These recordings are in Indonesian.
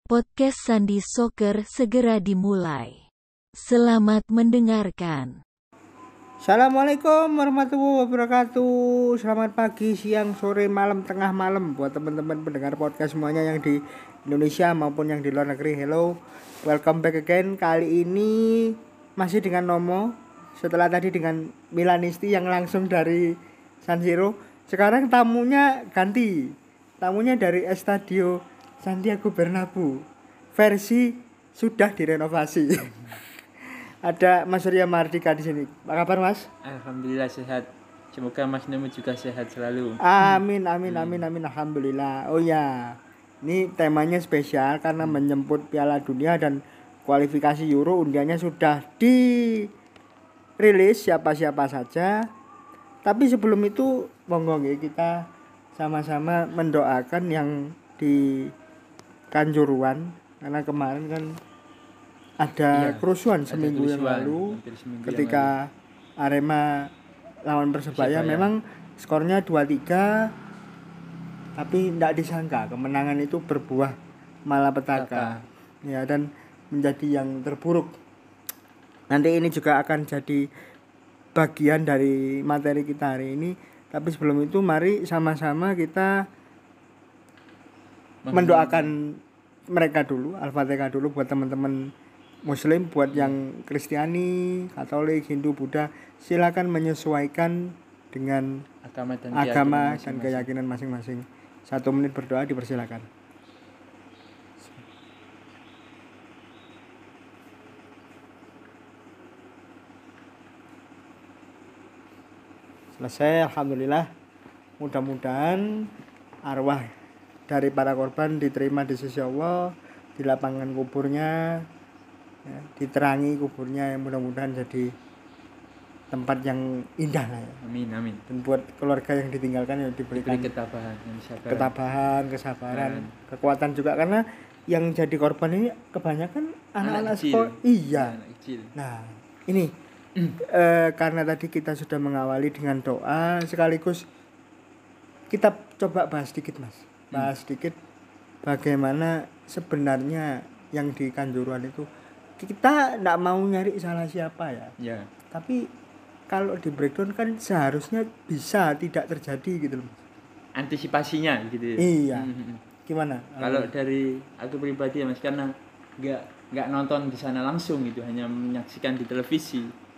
Podcast Sandi Soccer segera dimulai. Selamat mendengarkan. Assalamualaikum warahmatullahi wabarakatuh. Selamat pagi, siang, sore, malam, tengah malam buat teman-teman pendengar podcast semuanya yang di Indonesia maupun yang di luar negeri. Hello, welcome back again. Kali ini masih dengan Nomo. Setelah tadi dengan Milanisti yang langsung dari San Siro. Sekarang tamunya ganti. Tamunya dari Estadio Santiago Bernabeu. Versi sudah direnovasi. Ada Mas Surya Mardika di sini. Apa kabar, Mas? Alhamdulillah sehat. Semoga Mas Nemu juga sehat selalu. Amin. Alhamdulillah. Oh ya, ini temanya spesial karena menyambut Piala Dunia dan kualifikasi Euro. Undiannya sudah dirilis siapa-siapa saja. Tapi sebelum itu, monggo kita sama-sama mendoakan yang di Kanjuruhan, karena kemarin kan ada kerusuhan seminggu yang lalu ketika Arema lawan Persebaya. Memang skornya 2-3, tapi tidak disangka kemenangan itu berbuah malapetaka ya, dan menjadi yang terburuk. Nanti ini juga akan jadi bagian dari materi kita hari ini. Tapi sebelum itu mari sama-sama kita mendoakan mereka dulu, Al-Fatihah dulu buat teman-teman Muslim, buat yang Kristiani, Katolik, Hindu, Buddha, silakan menyesuaikan dengan agama dan keyakinan masing-masing. 1 menit berdoa dipersilakan. Selesai, alhamdulillah. Mudah-mudahan arwah dari para korban diterima di sisi Allah, di lapangan kuburnya ya, diterangi kuburnya, yang mudah-mudahan jadi tempat yang indah lah ya. Amin. Dan buat keluarga yang ditinggalkan ya diberikan ketabahan, kesabaran, kekuatan juga, karena yang jadi korban ini kebanyakan anak-anak sekolah. Iya. Anak kecil. Nah, ini karena tadi kita sudah mengawali dengan doa, sekaligus kita coba bahas sedikit, Mas. Bahas sedikit bagaimana sebenarnya yang di Kanjuruhan itu. Kita tidak mau nyari salah siapa ya. Tapi kalau di breakdown kan seharusnya bisa tidak terjadi gitu loh. Antisipasinya gitu ya. Iya. Gimana? Kalau dari aku pribadi ya Mas, karena nggak nonton di sana langsung gitu, hanya menyaksikan di televisi.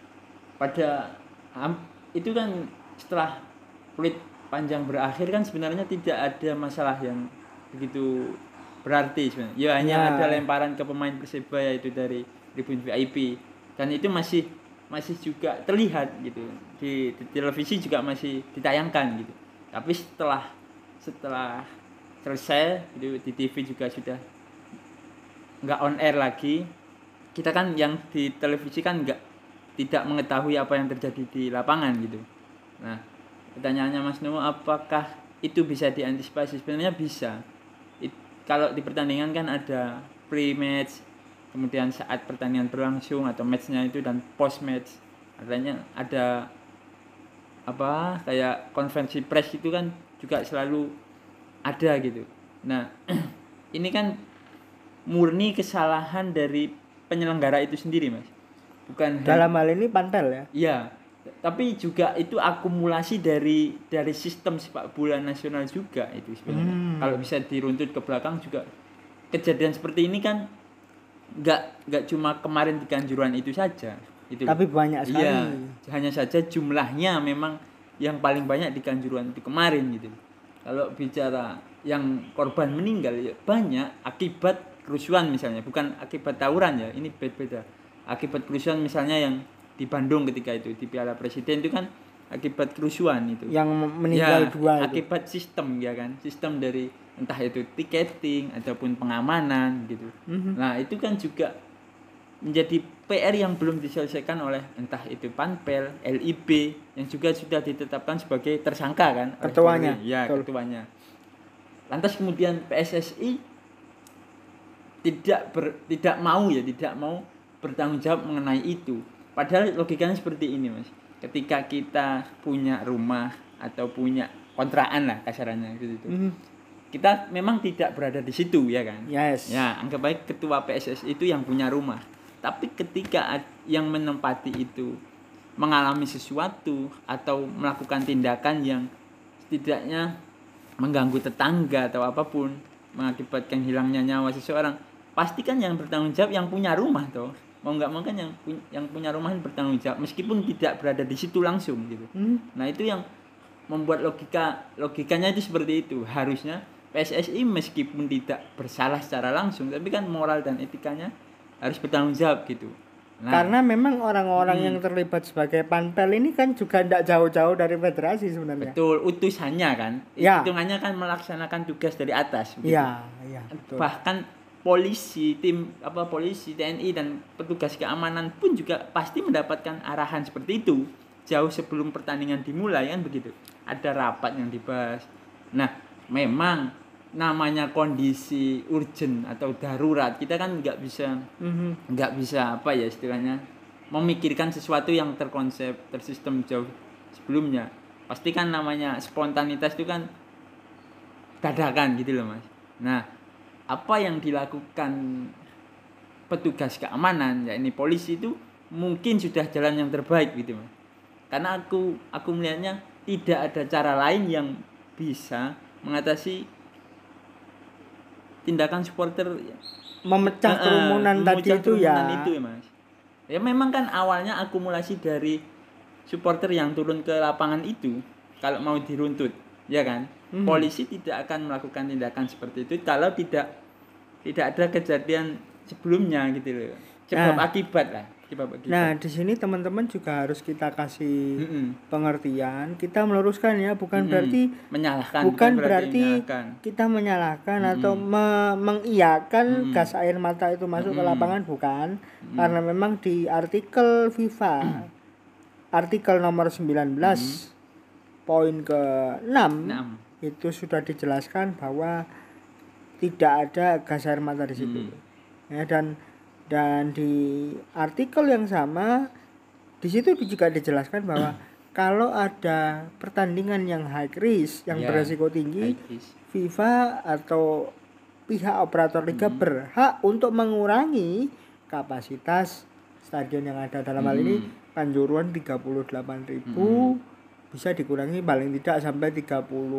Itu kan setelah peluit panjang berakhir kan sebenarnya tidak ada masalah yang begitu berarti sebenarnya. Ya hanya ada lemparan ke pemain Persebaya itu dari tribun VIP, dan itu masih juga terlihat gitu. Di televisi juga masih ditayangkan gitu. Tapi setelah selesai gitu, di TV juga sudah enggak on air lagi. Kita kan yang di televisi kan tidak mengetahui apa yang terjadi di lapangan gitu. Nah, pertanyaannya Mas Nemo, apakah itu bisa diantisipasi? Sebenarnya bisa. Kalau di pertandingan kan ada pre-match, kemudian saat pertandingan berlangsung atau matchnya itu, dan post-match. Artinya ada kayak konferensi press itu kan juga selalu ada gitu. Nah, ini kan murni kesalahan dari penyelenggara itu sendiri, Mas. Bukan dalam hal ini Panpel ya. Iya. Tapi juga itu akumulasi dari sistem sepak bola nasional juga itu sebenarnya. Kalau bisa diruntut ke belakang juga kejadian seperti ini kan enggak cuma kemarin di Kanjuruhan itu saja. Itu. Tapi banyak sekali. Iya, hanya saja jumlahnya memang yang paling banyak di Kanjuruhan itu kemarin gitu. Kalau bicara yang korban meninggal ya banyak akibat kerusuhan misalnya, bukan akibat tawuran ya. Ini beda-beda. Akibat kerusuhan misalnya yang di Bandung ketika itu di Piala Presiden itu kan akibat kerusuhan itu. Yang meninggal ya, 2 akibat itu. Sistem ya kan, sistem dari entah itu tiketing ataupun pengamanan gitu. Nah, itu kan juga menjadi PR yang belum diselesaikan oleh entah itu Panpel, LIB yang juga sudah ditetapkan sebagai tersangka kan, ketuanya. Ya, ketuanya. Lantas kemudian PSSI tidak mau bertanggung jawab mengenai itu. Padahal logikanya seperti ini, Mas. Ketika kita punya rumah atau punya kontrakan lah kasarannya gitu. kita memang tidak berada di situ ya kan. Yes. Ya, anggap baik ketua PSSI itu yang punya rumah. Tapi ketika yang menempati itu mengalami sesuatu atau melakukan tindakan yang setidaknya mengganggu tetangga atau apapun, mengakibatkan hilangnya nyawa seseorang, pasti kan yang bertanggung jawab yang punya rumah toh. Mau nggak mau kan yang punya rumah bertanggung jawab meskipun tidak berada di situ langsung gitu. Nah, itu yang membuat logikanya itu seperti itu. Harusnya PSSI meskipun tidak bersalah secara langsung, tapi kan moral dan etikanya harus bertanggung jawab gitu. Nah, karena memang orang-orang yang terlibat sebagai panpel ini kan juga tidak jauh-jauh dari federasi sebenarnya. betul, utusannya kan, Ya. hitungannya kan melaksanakan tugas dari atas. Begitu. Iya, betul. Bahkan polisi, polisi, TNI dan petugas keamanan pun juga pasti mendapatkan arahan seperti itu jauh sebelum pertandingan dimulai kan begitu. Ada rapat yang dibahas. Nah, memang namanya kondisi urgent atau darurat, kita kan nggak bisa apa ya istilahnya memikirkan sesuatu yang terkonsep, tersistem jauh sebelumnya. Pasti kan namanya spontanitas itu kan dadakan gitu loh Mas. Nah, apa yang dilakukan petugas keamanan, yakni polisi itu mungkin sudah jalan yang terbaik gitu Mas. Karena aku melihatnya tidak ada cara lain yang bisa mengatasi tindakan supporter memecah kerumunan tadi itu ya. Itu ya Mas. Ya memang kan awalnya akumulasi dari supporter yang turun ke lapangan itu kalau mau diruntut, ya kan? Polisi tidak akan melakukan tindakan seperti itu kalau tidak ada kejadian sebelumnya gitu loh. Sebab akibat lah. Nah, di sini teman-teman juga harus kita kasih pengertian. Kita meluruskan ya, bukan berarti menyalahkan, bukan berarti kita menyalahkan atau mengiyakan gas air mata itu masuk ke lapangan, bukan. Karena memang di artikel FIFA artikel nomor 19 poin ke-6 itu sudah dijelaskan bahwa tidak ada gas air mata di situ. Ya, dan di artikel yang sama di situ juga dijelaskan bahwa kalau ada pertandingan yang high risk, yang beresiko tinggi, FIFA atau pihak operator liga berhak untuk mengurangi kapasitas stadion yang ada. Dalam hal ini Kanjuruhan 38.000 bisa dikurangi paling tidak sampai 30.000.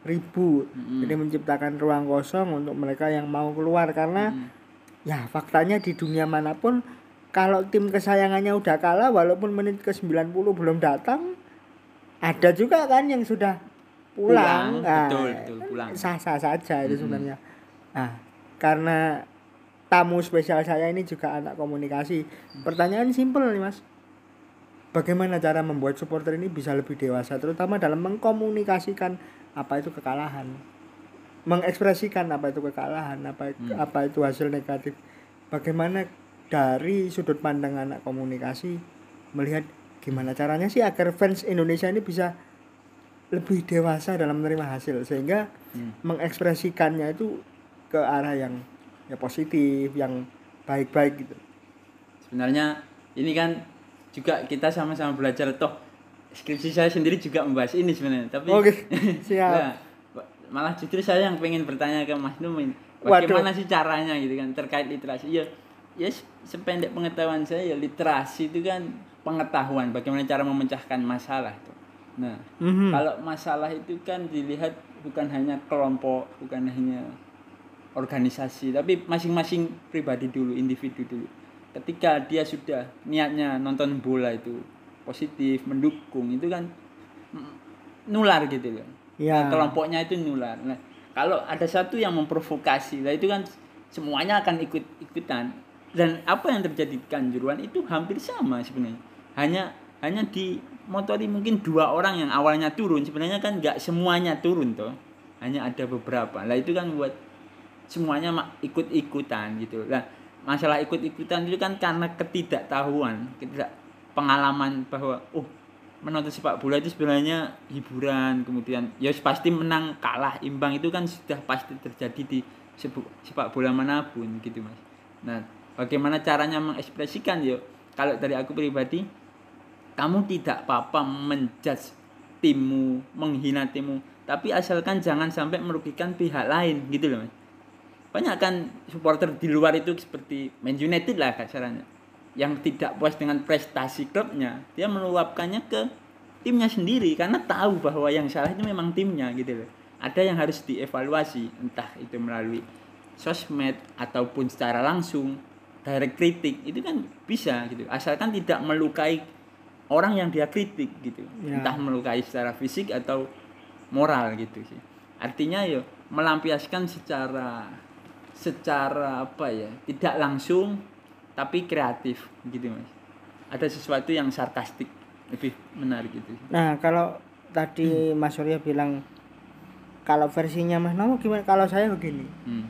Jadi menciptakan ruang kosong untuk mereka yang mau keluar, karena ya faktanya di dunia manapun kalau tim kesayangannya udah kalah walaupun menit ke 90 belum datang, ada juga kan yang sudah pulang. Nah, betul, pulang. Sah-sah saja itu sebenarnya. Nah, karena tamu spesial saya ini juga anak komunikasi. Pertanyaan simpel nih Mas. Bagaimana cara membuat supporter ini bisa lebih dewasa, terutama dalam mengkomunikasikan apa itu kekalahan, mengekspresikan apa itu kekalahan, apa itu hasil negatif. Bagaimana dari sudut pandang anak komunikasi melihat gimana caranya sih agar fans Indonesia ini bisa lebih dewasa dalam menerima hasil, sehingga mengekspresikannya itu ke arah yang ya positif, yang baik-baik gitu. Sebenarnya ini kan juga kita sama-sama belajar, toh skripsi saya sendiri juga membahas ini sebenarnya, tapi siap. Nah, malah justru saya yang pengen bertanya ke Mas Numin, bagaimana sih caranya gitu kan terkait literasi. Ya sependek pengetahuan saya ya, literasi itu kan pengetahuan bagaimana cara memecahkan masalah tuh. Nah, kalau masalah itu kan dilihat bukan hanya kelompok, bukan hanya organisasi, tapi masing-masing pribadi dulu, individu dulu. Ketika dia sudah niatnya nonton bola itu positif, mendukung, itu kan nular gitu loh. Ya. Kelompoknya itu nular. Nah, kalau ada satu yang memprovokasi, lah itu kan semuanya akan ikut-ikutan. Dan apa yang terjadi di Kanjuruhan itu hampir sama sebenarnya. Hanya dimotori mungkin 2 orang yang awalnya turun, sebenarnya kan nggak semuanya turun toh. Hanya ada beberapa. Lah itu kan buat semuanya ikut-ikutan gitu. Nah, masalah ikut-ikutan itu kan karena ketidaktahuan, pengalaman bahwa menonton sepak bola itu sebenarnya hiburan, kemudian ya pasti menang, kalah, imbang itu kan sudah pasti terjadi di sepak bola manapun gitu Mas. Nah, bagaimana caranya mengekspresikan ya? Kalau dari aku pribadi, kamu tidak apa-apa menjudge timmu, menghina timmu, tapi asalkan jangan sampai merugikan pihak lain gitu loh Mas. Banyak kan supporter di luar itu seperti Man United lah kasarannya, yang tidak puas dengan prestasi klubnya, dia meluapkannya ke timnya sendiri karena tahu bahwa yang salah itu memang timnya gitu loh. Ada yang harus dievaluasi, entah itu melalui sosmed ataupun secara langsung direct kritik, itu kan bisa gitu, asalkan tidak melukai orang yang dia kritik gitu ya. Entah melukai secara fisik atau moral gitu sih, artinya ya melampiaskan secara apa ya, tidak langsung tapi kreatif gitu Mas, ada sesuatu yang sarkastik, lebih menarik gitu. Nah kalau tadi Mas Surya bilang kalau versinya Mas Nomo gimana, kalau saya begini,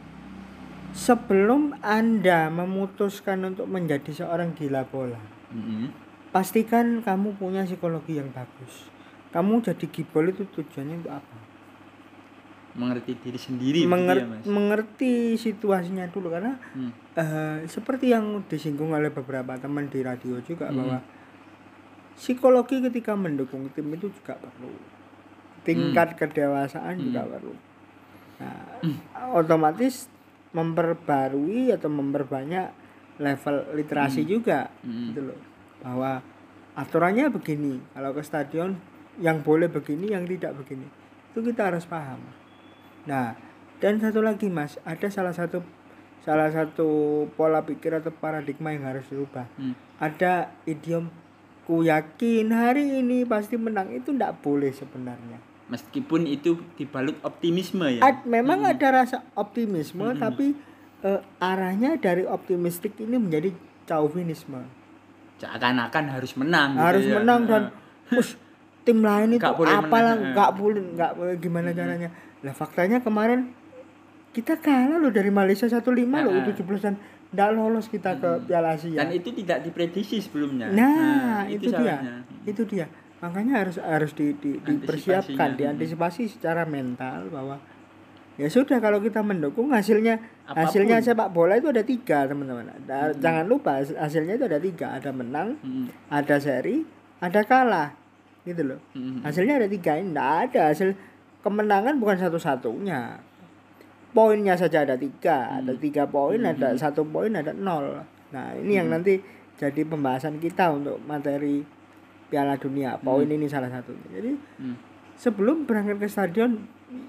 sebelum Anda memutuskan untuk menjadi seorang gila bola, pastikan kamu punya psikologi yang bagus. Kamu jadi gibol itu tujuannya untuk apa? Mengerti diri sendiri, mengerti situasinya dulu, karena seperti yang disinggung oleh beberapa teman di radio juga, bahwa psikologi ketika mendukung tim itu juga perlu, tingkat kedewasaan juga perlu. Nah, otomatis memperbarui atau memperbanyak level literasi juga gitu loh, bahwa aturannya begini, kalau ke stadion yang boleh begini, yang tidak begini, itu kita harus paham. Nah, dan satu lagi Mas, ada salah satu pola pikir atau paradigma yang harus dirubah. Ada idiom ku yakin hari ini pasti menang, itu tidak boleh sebenarnya. Meskipun itu dibalut optimisme ya. Memang ada rasa optimisme, tapi arahnya dari optimistik ini menjadi chauvinisme. Seakan-akan harus menang. Harus gitu menang ya. Dan tim lain itu apalah nggak boleh gimana caranya. Lah faktanya kemarin kita kalah loh dari Malaysia 1-5 loh, 17-an nggak lolos kita ke Piala Asia. Dan itu tidak diprediksi sebelumnya. Nah, itu dia. Makanya harus dipersiapkan, diantisipasi secara mental, bahwa ya sudah, kalau kita mendukung hasilnya sepak bola itu ada 3 teman-teman. Jangan lupa hasilnya itu ada 3, ada menang, ada seri, ada kalah, gitu loh. Hasilnya ada 3, ini nggak ada hasil kemenangan, bukan satu-satunya. Poinnya saja ada 3, ada 3 poin, ada 1 poin, ada 0. Nah ini yang nanti jadi pembahasan kita untuk materi Piala Dunia, poin ini salah satunya. Jadi sebelum berangkat ke stadion,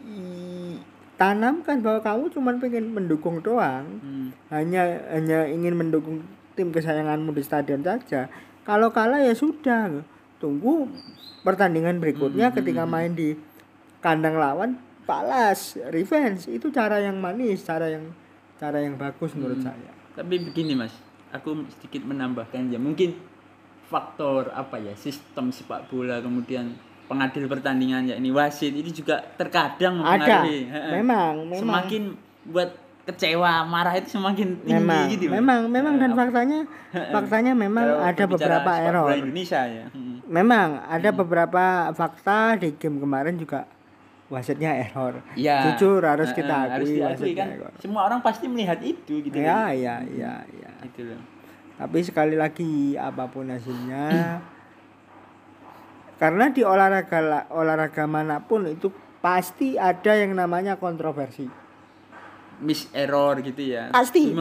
tanamkan bahwa kamu cuma pengen mendukung doang, hanya ingin mendukung tim kesayanganmu di stadion saja. Kalau kalah ya sudah, tunggu pertandingan berikutnya ketika main di kandang lawan, balas, revenge. Itu cara yang manis, cara yang bagus menurut saya. Tapi begini Mas, aku sedikit menambahkan ya, mungkin faktor apa ya, sistem sepak bola, kemudian pengadil pertandingan ya ini wasit, itu juga terkadang mempengaruhi. Memang semakin buat kecewa, marah itu semakin tinggi gitu. Memang dan faktanya memang ada beberapa error. Indonesia ya. Memang ada beberapa fakta di game kemarin juga wasitnya error. Ya, jujur harus kita akui, kan. Semua orang pasti melihat itu gitu. Ya. Itu loh. Tapi sekali lagi apapun hasilnya, karena di olahraga manapun itu pasti ada yang namanya kontroversi, error gitu ya. Pasti.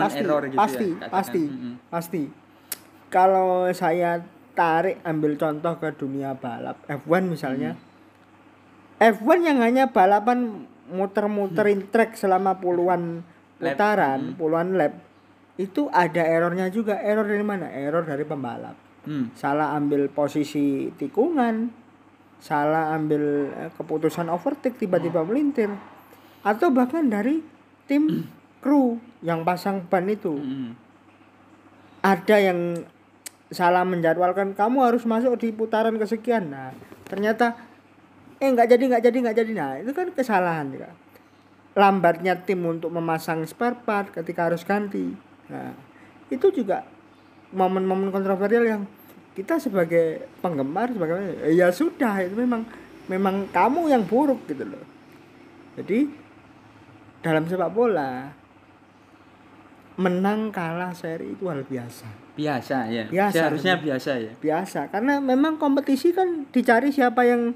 Kalau saya ambil contoh ke dunia balap F1 misalnya, F1 yang hanya balapan muter-muterin track selama puluhan putaran, puluhan lap, itu ada errornya juga. Error dari mana? Error dari pembalap. Salah ambil posisi tikungan, salah ambil keputusan overtake, tiba-tiba melintir, atau bahkan dari tim kru yang pasang ban itu. Ada yang salah menjadwalkan, kamu harus masuk di putaran kesekian. Nah, ternyata nggak jadi. Nah, itu kan kesalahan juga. Lambatnya tim untuk memasang spare part ketika harus ganti. Nah, itu juga momen-momen kontroversial yang kita sebagai penggemar, ya sudah, itu memang kamu yang buruk gitu loh. Jadi dalam sepak bola, menang kalah seri itu hal biasa. Seharusnya biasa ya. Biasa, karena memang kompetisi kan dicari siapa yang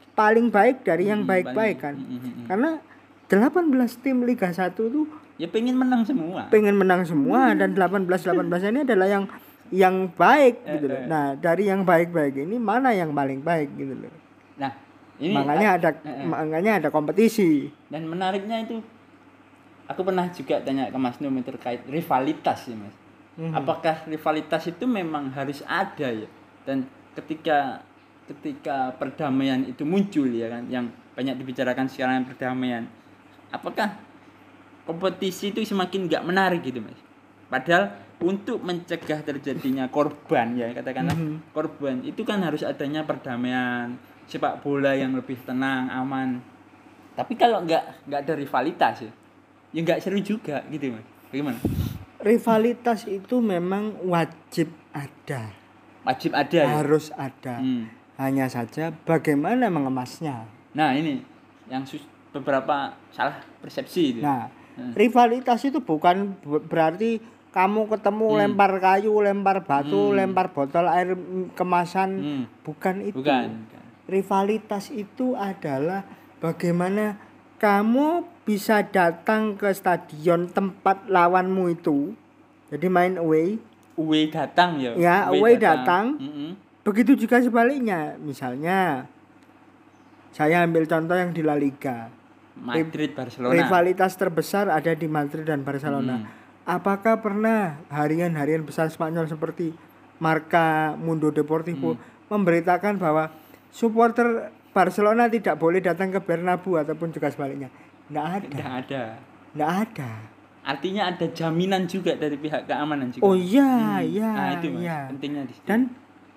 paling baik dari yang baik-baik kan. paling- Karena 18 tim Liga 1 itu Ya pengen menang semua. pengen menang semua dan 18 ini adalah yang baik gitu loh. Nah, dari yang baik-baik ini mana yang paling baik gitu loh. Nah, ini Makanya ada kompetisi. dan menariknya itu aku pernah juga tanya ke Mas Num terkait rivalitas ya, Mas. Apakah rivalitas itu memang harus ada ya? Dan ketika perdamaian itu muncul ya kan, yang banyak dibicarakan sekarang perdamaian, apakah kompetisi itu semakin nggak menarik gitu, Mas? Padahal untuk mencegah terjadinya korban ya katakanlah korban itu kan harus adanya perdamaian, sepak bola yang lebih tenang, aman. Tapi kalau nggak ada rivalitas ya nggak seru juga gitu, Mas. Bagaimana? Rivalitas itu memang wajib ada. Wajib ada ya. Harus ada. Hanya saja bagaimana mengemasnya. Nah, ini yang beberapa salah persepsi itu. Nah, rivalitas itu bukan berarti kamu ketemu lempar kayu, lempar batu, lempar botol air kemasan, bukan itu. Bukan. Rivalitas itu adalah bagaimana kamu bisa datang ke stadion tempat lawanmu itu. Jadi main away datang ya. Ya, away datang. Mm-mm. Begitu juga sebaliknya. Misalnya saya ambil contoh yang di La Liga. Madrid, Barcelona. Rivalitas terbesar ada di Madrid dan Barcelona. Apakah pernah harian-harian besar Spanyol seperti Marca, Mundo Deportivo memberitakan bahwa supporter Barcelona tidak boleh datang ke Bernabeu ataupun juga sebaliknya? Tidak ada. Artinya ada jaminan juga dari pihak keamanan juga. Oh iya, iya. Nah, itu Mas, iya. pentingnya di situ. Dan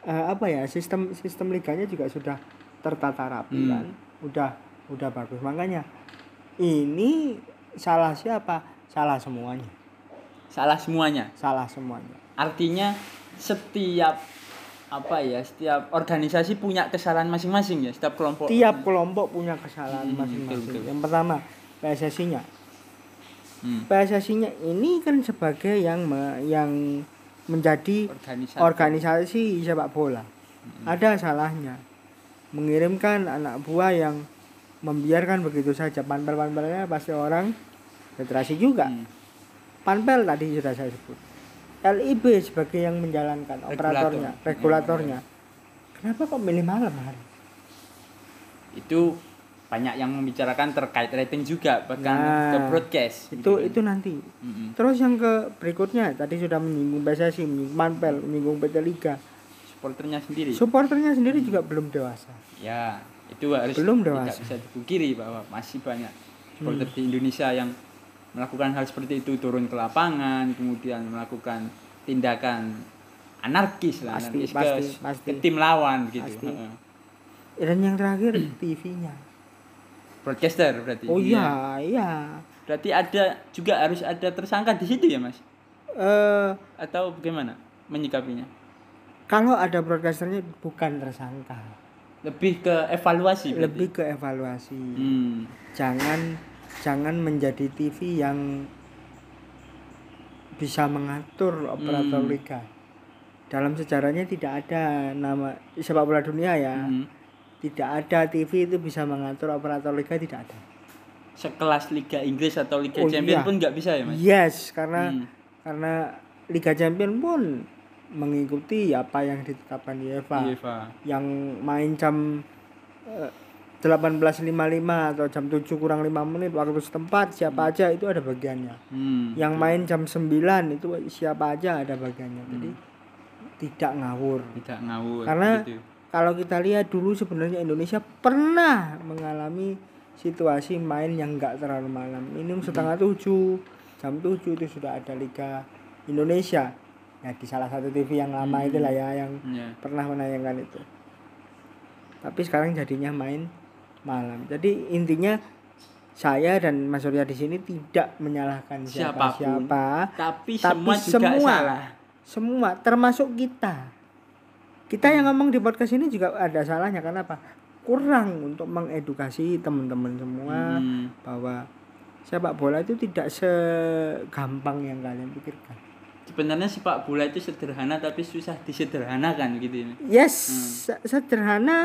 sistem liganya juga sudah tertata rapi kan. Udah bagus. Makanya ini salah siapa? Salah semuanya. Artinya setiap organisasi punya kesalahan masing-masing ya, setiap kelompok. Tiap kelompok punya kesalahan masing-masing. Betul. Yang pertama, PSSI-nya ini kan sebagai yang menjadi organisasi sepak bola. Ada salahnya mengirimkan anak buah yang membiarkan begitu saja. Panpel-panpelnya pasti orang federasi juga. Panpel tadi sudah saya sebut. LIB sebagai yang menjalankan regulatornya. Kenapa kok milih malam hari? Itu banyak yang membicarakan terkait rating juga, bahkan ke broadcast. Itu nanti. Terus yang ke berikutnya tadi sudah menyinggung PSSI, menyinggung Panpel, menyinggung PT Liga. Supporternya sendiri juga belum dewasa. Ya, itu harus tidak bisa dipungkiri bahwa masih banyak supporter di Indonesia yang melakukan hal seperti itu, turun ke lapangan, kemudian melakukan tindakan anarkis ke tim lawan gitu. Dan yang terakhir TV-nya. Broadcaster berarti. Oh iya. Berarti harus ada tersangka di situ ya, Mas? Atau bagaimana menyikapinya? Kalau ada broadcasternya bukan tersangka. Lebih ke evaluasi berarti. Jangan menjadi TV yang bisa mengatur operator liga. Dalam sejarahnya tidak ada nama sepak bola dunia ya. Tidak ada TV itu bisa mengatur operator liga, tidak ada. Sekelas Liga Inggris atau Liga Champions pun nggak bisa ya, Mas? Yes, karena Liga Champions pun mengikuti apa yang ditetapkan UEFA. Yang main jam 18.55 atau jam 7 kurang 5 menit waktu setempat siapa aja itu ada bagiannya. Yang main jam 9 itu siapa aja ada bagiannya. Jadi tidak ngawur. Karena gitu. Kalau kita lihat dulu sebenarnya Indonesia pernah mengalami situasi main yang enggak terlalu malam. Minum setengah 7, jam 7 itu sudah ada Liga Indonesia. Ya di salah satu TV yang lama itulah ya yang pernah menayangkan itu. Tapi sekarang jadinya main malam. Jadi intinya saya dan Mas Surya di sini tidak menyalahkan siapa-siapa, tapi semua juga salah. Semua termasuk kita. Kita yang ngomong di podcast ini juga ada salahnya. Kenapa? Kurang untuk mengedukasi teman-teman semua bahwa sepak bola itu tidak segampang yang kalian pikirkan. Sebenarnya sepak bola itu sederhana tapi susah disederhanakan gitu ini. Yes, sederhana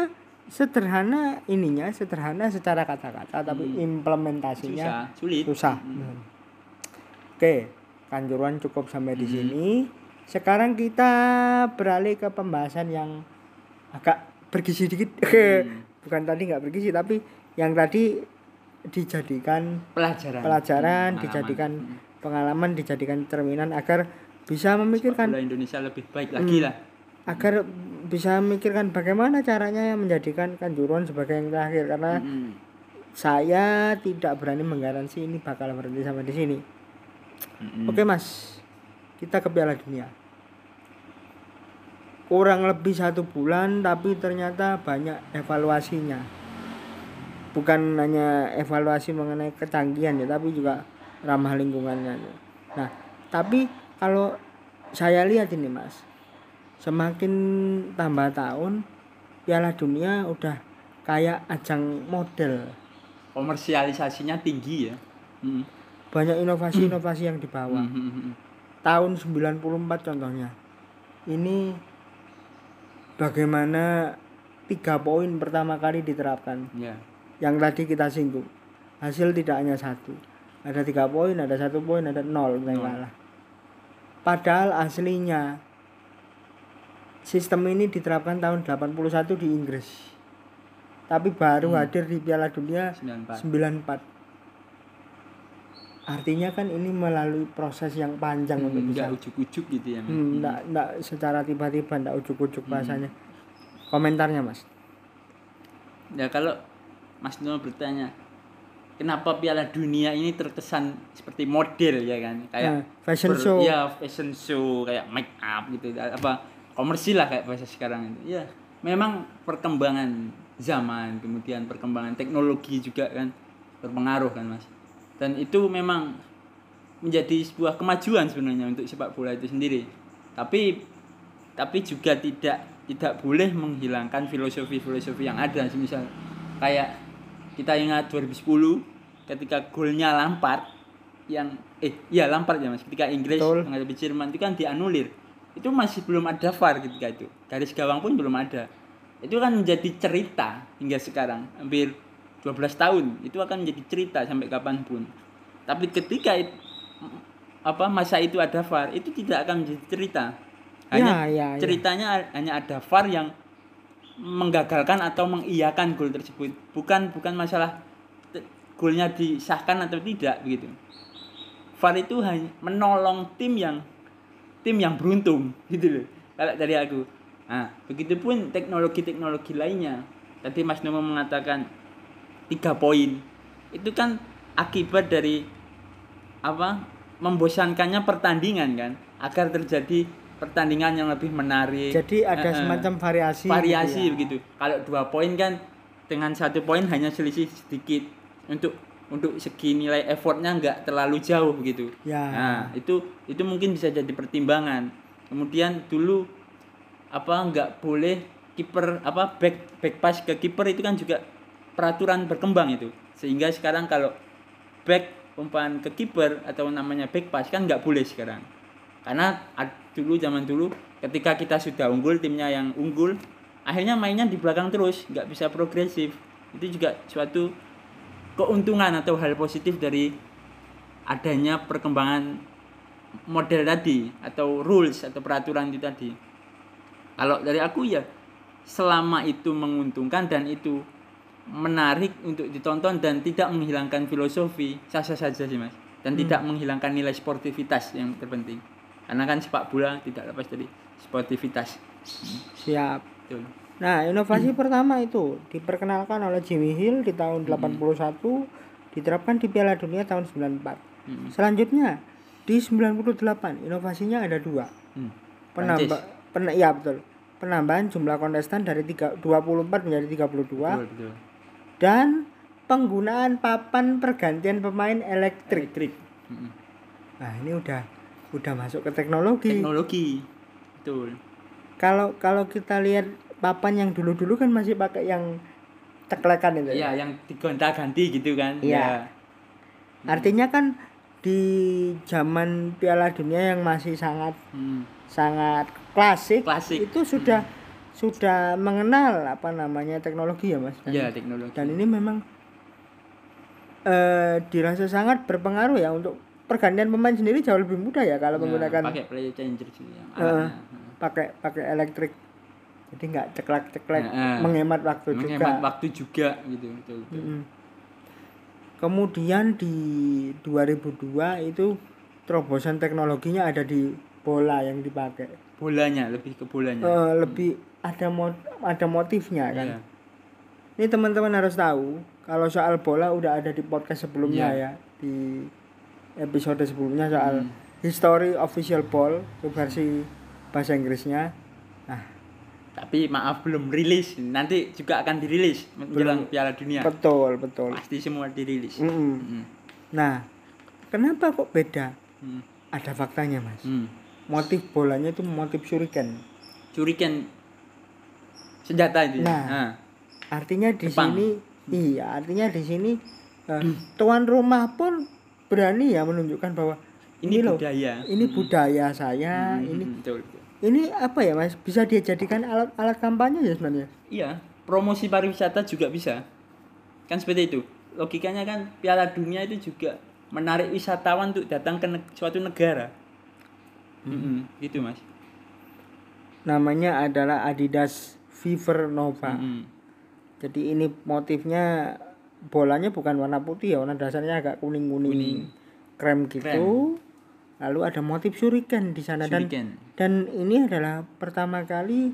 sederhana secara kata-kata, tapi implementasinya sulit. susah. Oke, Kanjuruhan cukup sampai di sini. Sekarang kita beralih ke pembahasan yang agak bergizi dikit. Bukan tadi nggak bergizi, tapi yang tadi dijadikan pelajaran, dijadikan pengalaman, dijadikan cerminan agar bisa memikirkan bola Indonesia lebih baik lagi lah. Agar bisa memikirkan bagaimana caranya menjadikan Kanjuruhan sebagai yang terakhir, karena saya tidak berani menggaransi ini bakal berhenti sampai di sini. Oke Mas, kita ke Piala Dunia. Kurang lebih 1 bulan, tapi ternyata banyak evaluasinya. Bukan hanya evaluasi mengenai kecanggihan ya, tapi juga ramah lingkungannya. Nah, tapi kalau saya lihat ini Mas, semakin tambah tahun Piala Dunia udah kayak ajang model. Komersialisasinya tinggi ya. Banyak inovasi-inovasi yang dibawa. Tahun 94 contohnya. Ini bagaimana 3 poin pertama kali diterapkan. Yang tadi kita singgung. Hasil tidak hanya 1. Ada 3 poin, ada 1 poin, ada 0 yang kalah. Padahal aslinya sistem ini diterapkan tahun 81 di Inggris. Tapi baru hadir di Piala Dunia 94. Artinya kan ini melalui proses yang panjang untuk bisa. Enggak ujuk-ujuk gitu ya. Enggak secara tiba-tiba, enggak ujuk-ujuk bahasanya. Komentarnya Mas. Ya kalau Mas Nuno bertanya, kenapa Piala Dunia ini terkesan seperti model ya kan? Kayak fashion show. Ya, fashion show, kayak make up gitu. Apa komersil lah kayak bahasa sekarang itu. Ya, memang perkembangan zaman, kemudian perkembangan teknologi juga kan berpengaruh kan Mas. Dan itu memang menjadi sebuah kemajuan sebenarnya untuk sepak bola itu sendiri. Tapi juga tidak boleh menghilangkan filosofi yang ada. Misal kayak kita ingat 2010 ketika golnya Lampard yang Lampard ya Mas, ketika Inggris menghadapi Jerman itu kan dianulir. Itu masih belum ada VAR ketika itu. Garis gawang pun belum ada. Itu kan menjadi cerita hingga sekarang, hampir 12 tahun. Itu akan menjadi cerita sampai kapanpun. Tapi ketika masa itu ada VAR, itu tidak akan menjadi cerita. Ceritanya hanya ada VAR yang menggagalkan atau mengiyakan gol tersebut. Bukan masalah golnya disahkan atau tidak begitu. VAR itu hanya menolong tim yang beruntung gitu loh. Kalau dari aku. Nah, begitupun teknologi lainnya. Tadi Mas Nomo mengatakan 3 poin. Itu kan akibat dari membosankannya pertandingan kan, agar terjadi pertandingan yang lebih menarik. Jadi ada semacam variasi gitu ya. Begitu. Kalau 2 poin kan dengan 1 poin hanya selisih sedikit. Untuk segi nilai effortnya nggak terlalu jauh begitu. Nah, itu mungkin bisa jadi pertimbangan. Kemudian dulu nggak boleh kiper back pass ke kiper, itu kan juga peraturan berkembang itu. Sehingga sekarang kalau back umpan ke kiper atau namanya back pass kan nggak boleh sekarang. Karena zaman dulu ketika kita sudah unggul, timnya yang unggul, akhirnya mainnya di belakang terus, nggak bisa progresif. Itu juga suatu keuntungan atau hal positif dari adanya perkembangan model tadi atau rules atau peraturan itu tadi. Kalau dari aku ya, selama itu menguntungkan dan itu menarik untuk ditonton dan tidak menghilangkan filosofi, sah-sah saja sih Mas. Dan tidak menghilangkan nilai sportivitas yang terpenting. Karena kan sepak bola tidak lepas dari sportivitas. Siap. Betul. Nah, inovasi pertama itu diperkenalkan oleh Jimmy Hill di tahun 81, diterapkan di Piala Dunia tahun 94. Selanjutnya di 98 inovasinya ada 2. Betul. Penambahan jumlah kontestan dari 24 menjadi 32. Betul. Dan penggunaan papan pergantian pemain elektrik. Nah, ini udah masuk ke teknologi. Betul. Kalau kita lihat papan yang dulu kan masih pakai yang ceklekan itu. Iya, yang digonta-ganti gitu kan. Iya. Artinya kan di zaman Piala Dunia yang masih sangat klasik. Itu sudah mengenal teknologi ya Mas. Ya, teknologi. Dan ini memang dirasa sangat berpengaruh ya untuk pergantian pemain sendiri jauh lebih mudah ya kalau menggunakan pakai play changer sih yang alatnya. pakai elektrik. Jadi nggak ceklek-ceklek, menghemat waktu juga gitu. Betul. Kemudian di 2002 itu terobosan teknologinya ada di bola yang dipakai. Bolanya, lebih ke bolanya. Lebih ada motifnya kan. Ini teman-teman harus tahu kalau soal bola udah ada di podcast sebelumnya ya, di episode sebelumnya soal History Official Ball itu versi bahasa Inggrisnya. Nah, tapi maaf belum rilis, nanti juga akan dirilis menjelang Piala Dunia. Betul. Pasti semua dirilis. Nah, kenapa kok beda? Ada faktanya Mas. Motif bolanya itu motif shuriken. Shuriken senjata itu. Nah, artinya di sini tuan rumah pun berani ya menunjukkan bahwa ini budaya. Ini budaya saya, betul. Ini apa ya Mas? Bisa dijadikan alat kampanye ya sebenarnya? Iya, promosi pariwisata juga bisa. Kan seperti itu. Logikanya kan Piala Dunia itu juga menarik wisatawan untuk datang ke suatu negara. Gitu Mas. Namanya adalah Adidas Fever Nova. Jadi ini motifnya bolanya bukan warna putih ya, warna dasarnya agak kuning krem gitu. Lalu ada motif shuriken di sana dan ini adalah pertama kali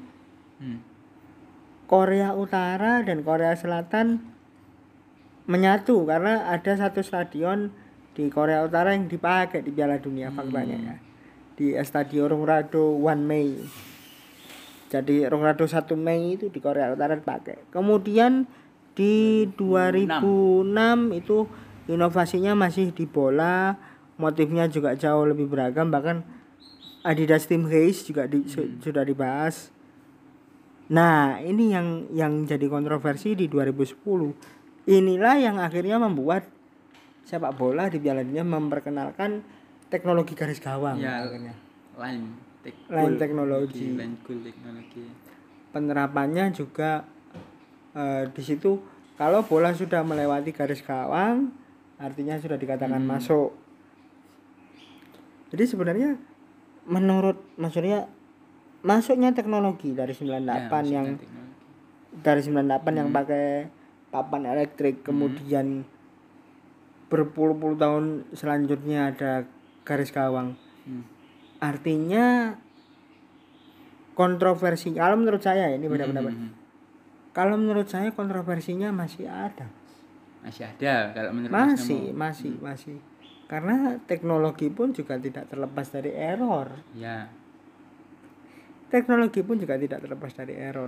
Korea Utara dan Korea Selatan menyatu karena ada satu stadion di Korea Utara yang dipakai di Piala Dunia faktanya ya. Di Estadio Rongrado 1 Mei. Jadi Rongrado 1 Mei itu di Korea Utara dipakai. Kemudian di 2006 itu inovasinya masih di bola, motifnya juga jauh lebih beragam, bahkan Adidas Team Haze juga sudah dibahas. Nah, ini yang jadi kontroversi di 2010. Inilah yang akhirnya membuat sepak bola di Piala Dunia memperkenalkan teknologi garis gawang akhirnya. Line teknologi. Penerapannya juga di situ kalau bola sudah melewati garis gawang artinya sudah dikatakan masuk. Jadi sebenarnya menurut maksudnya masuknya teknologi dari 98 yang pakai papan elektrik, kemudian berpuluh-puluh tahun selanjutnya ada garis gawang. Artinya kontroversi kalau menurut saya ini beda pendapat. Kalau menurut saya kontroversinya masih ada. Masih ada kalau menurut masih. Karena teknologi pun juga tidak terlepas dari error. Ya. Teknologi pun juga tidak terlepas dari error.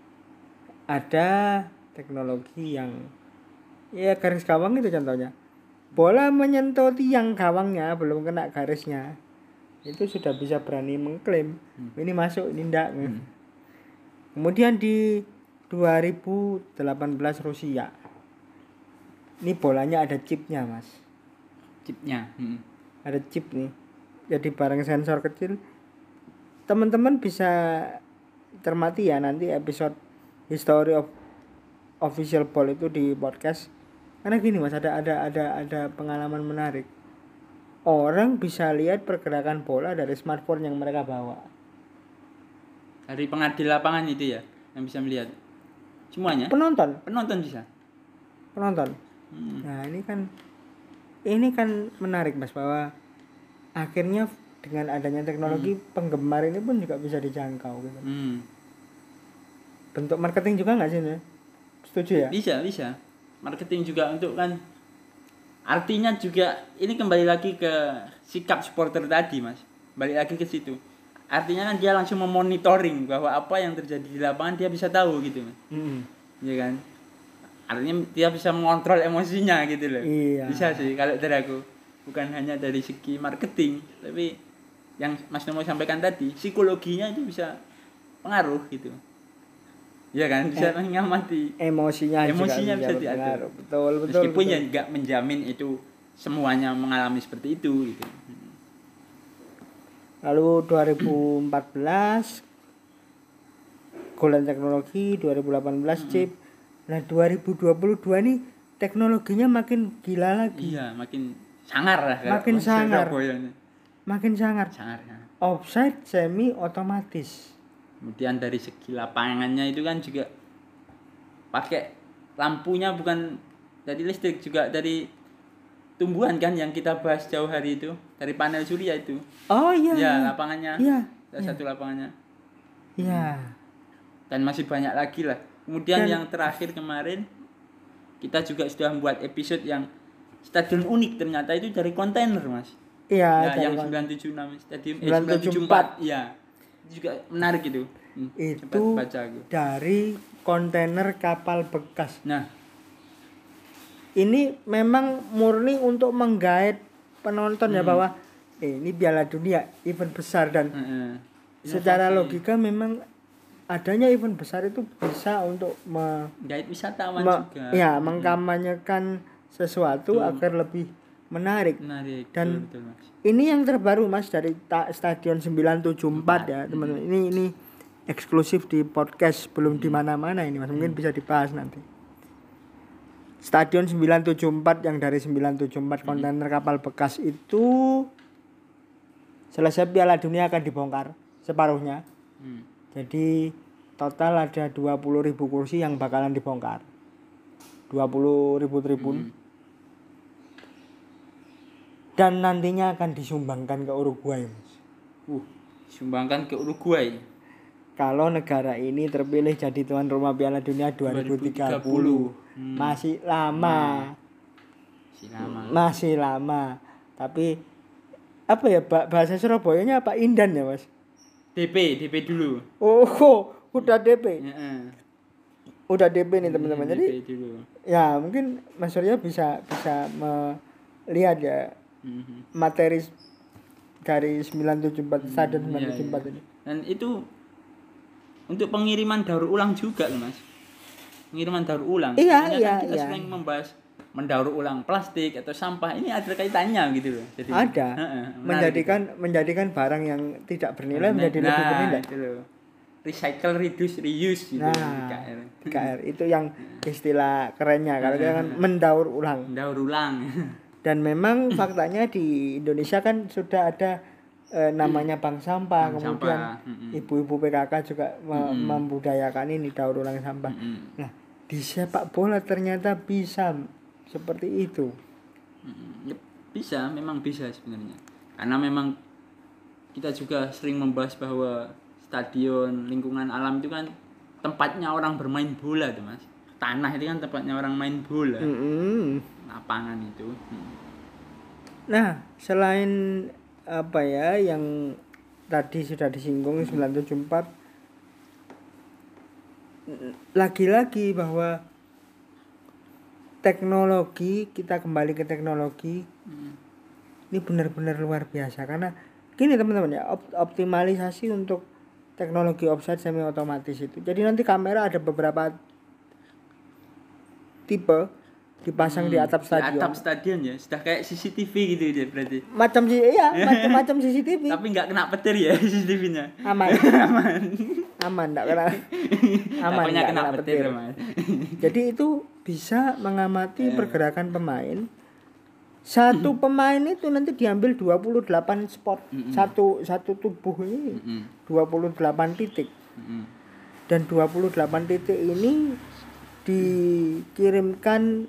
Ada teknologi yang ya garis gawang itu contohnya. Bola menyentuh tiang gawangnya belum kena garisnya. Itu sudah bisa berani mengklaim ini masuk, ini enggak. Kemudian di 2018 Rusia. Ini bolanya ada chipnya, Mas. Ada chip nih, jadi bareng sensor kecil. Teman-teman bisa cermati ya nanti episode History of Official Ball itu di podcast. Karena gini Mas, ada pengalaman menarik. Orang bisa lihat pergerakan bola dari smartphone yang mereka bawa. Dari pengadil lapangan itu ya yang bisa melihat semuanya. Penonton bisa. Nah, ini kan menarik Mas, bahwa akhirnya dengan adanya teknologi penggemar ini pun juga bisa dijangkau gitu. Bentuk marketing juga nggak sih? Setuju ya? Bisa. Marketing juga untuk kan. Artinya juga ini kembali lagi ke sikap supporter tadi Mas. Balik lagi ke situ. Artinya kan dia langsung memonitoring bahwa apa yang terjadi di lapangan dia bisa tahu gitu Mas. Iya kan? Artinya dia bisa mengontrol emosinya gitu loh. Iya. Bisa sih kalau dari aku. Bukan hanya dari segi marketing, tapi yang Mas Nomo sampaikan tadi, psikologinya itu bisa pengaruh gitu. Iya kan? Bisa mengamati emosinya bisa diatur. Betul. Meskipun ya enggak menjamin itu semuanya mengalami seperti itu gitu. Lalu 2014 Golden teknologi, 2018 chip. Nah, 2022 nih teknologinya makin gila lagi. Iya, makin sangar lah. Makin sangar. Surabaya. Makin sangar. Sangar ya. Offside semi otomatis. Kemudian dari segi lapangannya itu kan juga pakai lampunya bukan dari listrik, juga dari tumbuhan kan yang kita bahas jauh hari itu, dari panel surya itu. Oh iya. Ya, lapangannya. Iya. Satu lapangannya. Iya. Dan masih banyak lagi lah. Kemudian yang terakhir kemarin kita juga sudah membuat episode yang stadion unik, ternyata itu dari kontainer, Mas. Iya, Ya, yang 976 stadium 974. Iya. Itu juga menarik itu. Itu baca aku. dari kontainer kapal bekas. Nah, ini memang murni untuk menggait penonton ya, bahwa ini Piala Dunia, event besar, dan secara logika memang adanya event besar itu bisa untuk menggait wisatawan juga. Ya, mengkampanyekan sesuatu agar lebih menarik. Dan betul, Mas. Ini yang terbaru, Mas, dari Stadion 974 ya, teman-teman. Ini eksklusif di podcast, belum di mana-mana ini, Mas. Mungkin bisa dibahas nanti. Stadion 974 yang dari 974 kontainer kapal bekas itu selesai Piala Dunia akan dibongkar separuhnya. Jadi total ada 20.000 kursi yang bakalan dibongkar. 20.000 tribun. Dan nantinya akan disumbangkan ke Uruguay, Mas. Disumbangkan ke Uruguay. Kalau negara ini terpilih jadi tuan rumah Piala Dunia 2030. Masih lama. Masih lama. Tapi apa ya, bahasa Surabayanya apa, Indan ya, Mas? DP dulu. Oh, udah DP. Udah DP nih, teman-teman. Jadi dulu. Ya, mungkin Mas Surya bisa melihat ya materi dari 974 stadion 974 ini. Dan itu untuk pengiriman daur ulang juga loh, Mas. Pengiriman daur ulang. Iya. Kita sering membahas mendaur ulang plastik atau sampah. Ini ada kaitannya gitu loh. Jadi ada. Menjadikan barang yang tidak bernilai menjadi lebih bernilai. Itu loh. Recycle, reduce, reuse gitu. DKR itu yang istilah kerennya. Kalau kita kan mendaur ulang. Dan memang faktanya di Indonesia kan sudah ada namanya bank sampah. Kemudian ibu-ibu PKK juga membudayakan ini daur ulang sampah. Nah, di sepak bola ternyata bisa seperti itu. Memang bisa sebenarnya. Karena memang kita juga sering membahas bahwa stadion, lingkungan alam itu kan tempatnya orang bermain bola tuh, Mas. Tanah itu kan tempatnya orang main bola. Lapangan itu. Nah, selain apa ya yang tadi sudah disinggung 974, lagi-lagi bahwa teknologi, kita kembali ke teknologi, ini benar-benar luar biasa. Karena gini teman-teman ya, optimalisasi untuk teknologi offside semi otomatis itu. Jadi nanti kamera ada beberapa tipe dipasang di atap stadion. Di atap stadion ya, sudah kayak CCTV gitu ya berarti. Macam CCTV. Tapi nggak kena petir ya CCTV-nya. Aman, nggak kena petir. Mas. Jadi itu bisa mengamati pergerakan pemain. Satu pemain itu nanti diambil 28 spot. Satu tubuh ini 28 titik. Dan 28 titik ini dikirimkan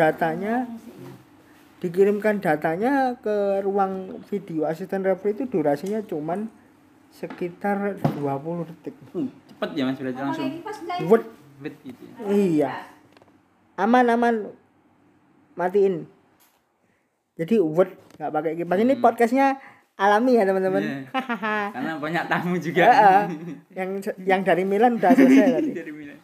datanya ke ruang video asisten referee. Itu durasinya cuman sekitar 20 detik. Cepat ya Mas, berarti langsung. Wet gitu. Iya. Aman matiin. Jadi enggak pakai kipas. Ini podcastnya alami ya teman-teman. Karena banyak tamu juga. Yang dari Milan udah selesai tadi. Dari Milan.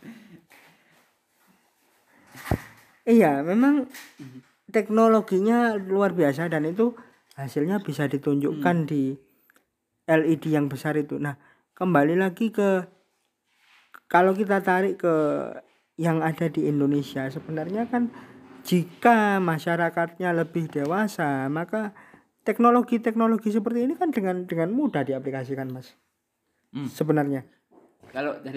Iya, memang teknologinya luar biasa dan itu hasilnya bisa ditunjukkan di LED yang besar itu. Nah, kembali lagi ke kalau kita tarik ke yang ada di Indonesia, sebenarnya kan jika masyarakatnya lebih dewasa, maka teknologi seperti ini kan dengan mudah diaplikasikan, Mas. Sebenarnya. Kalau dari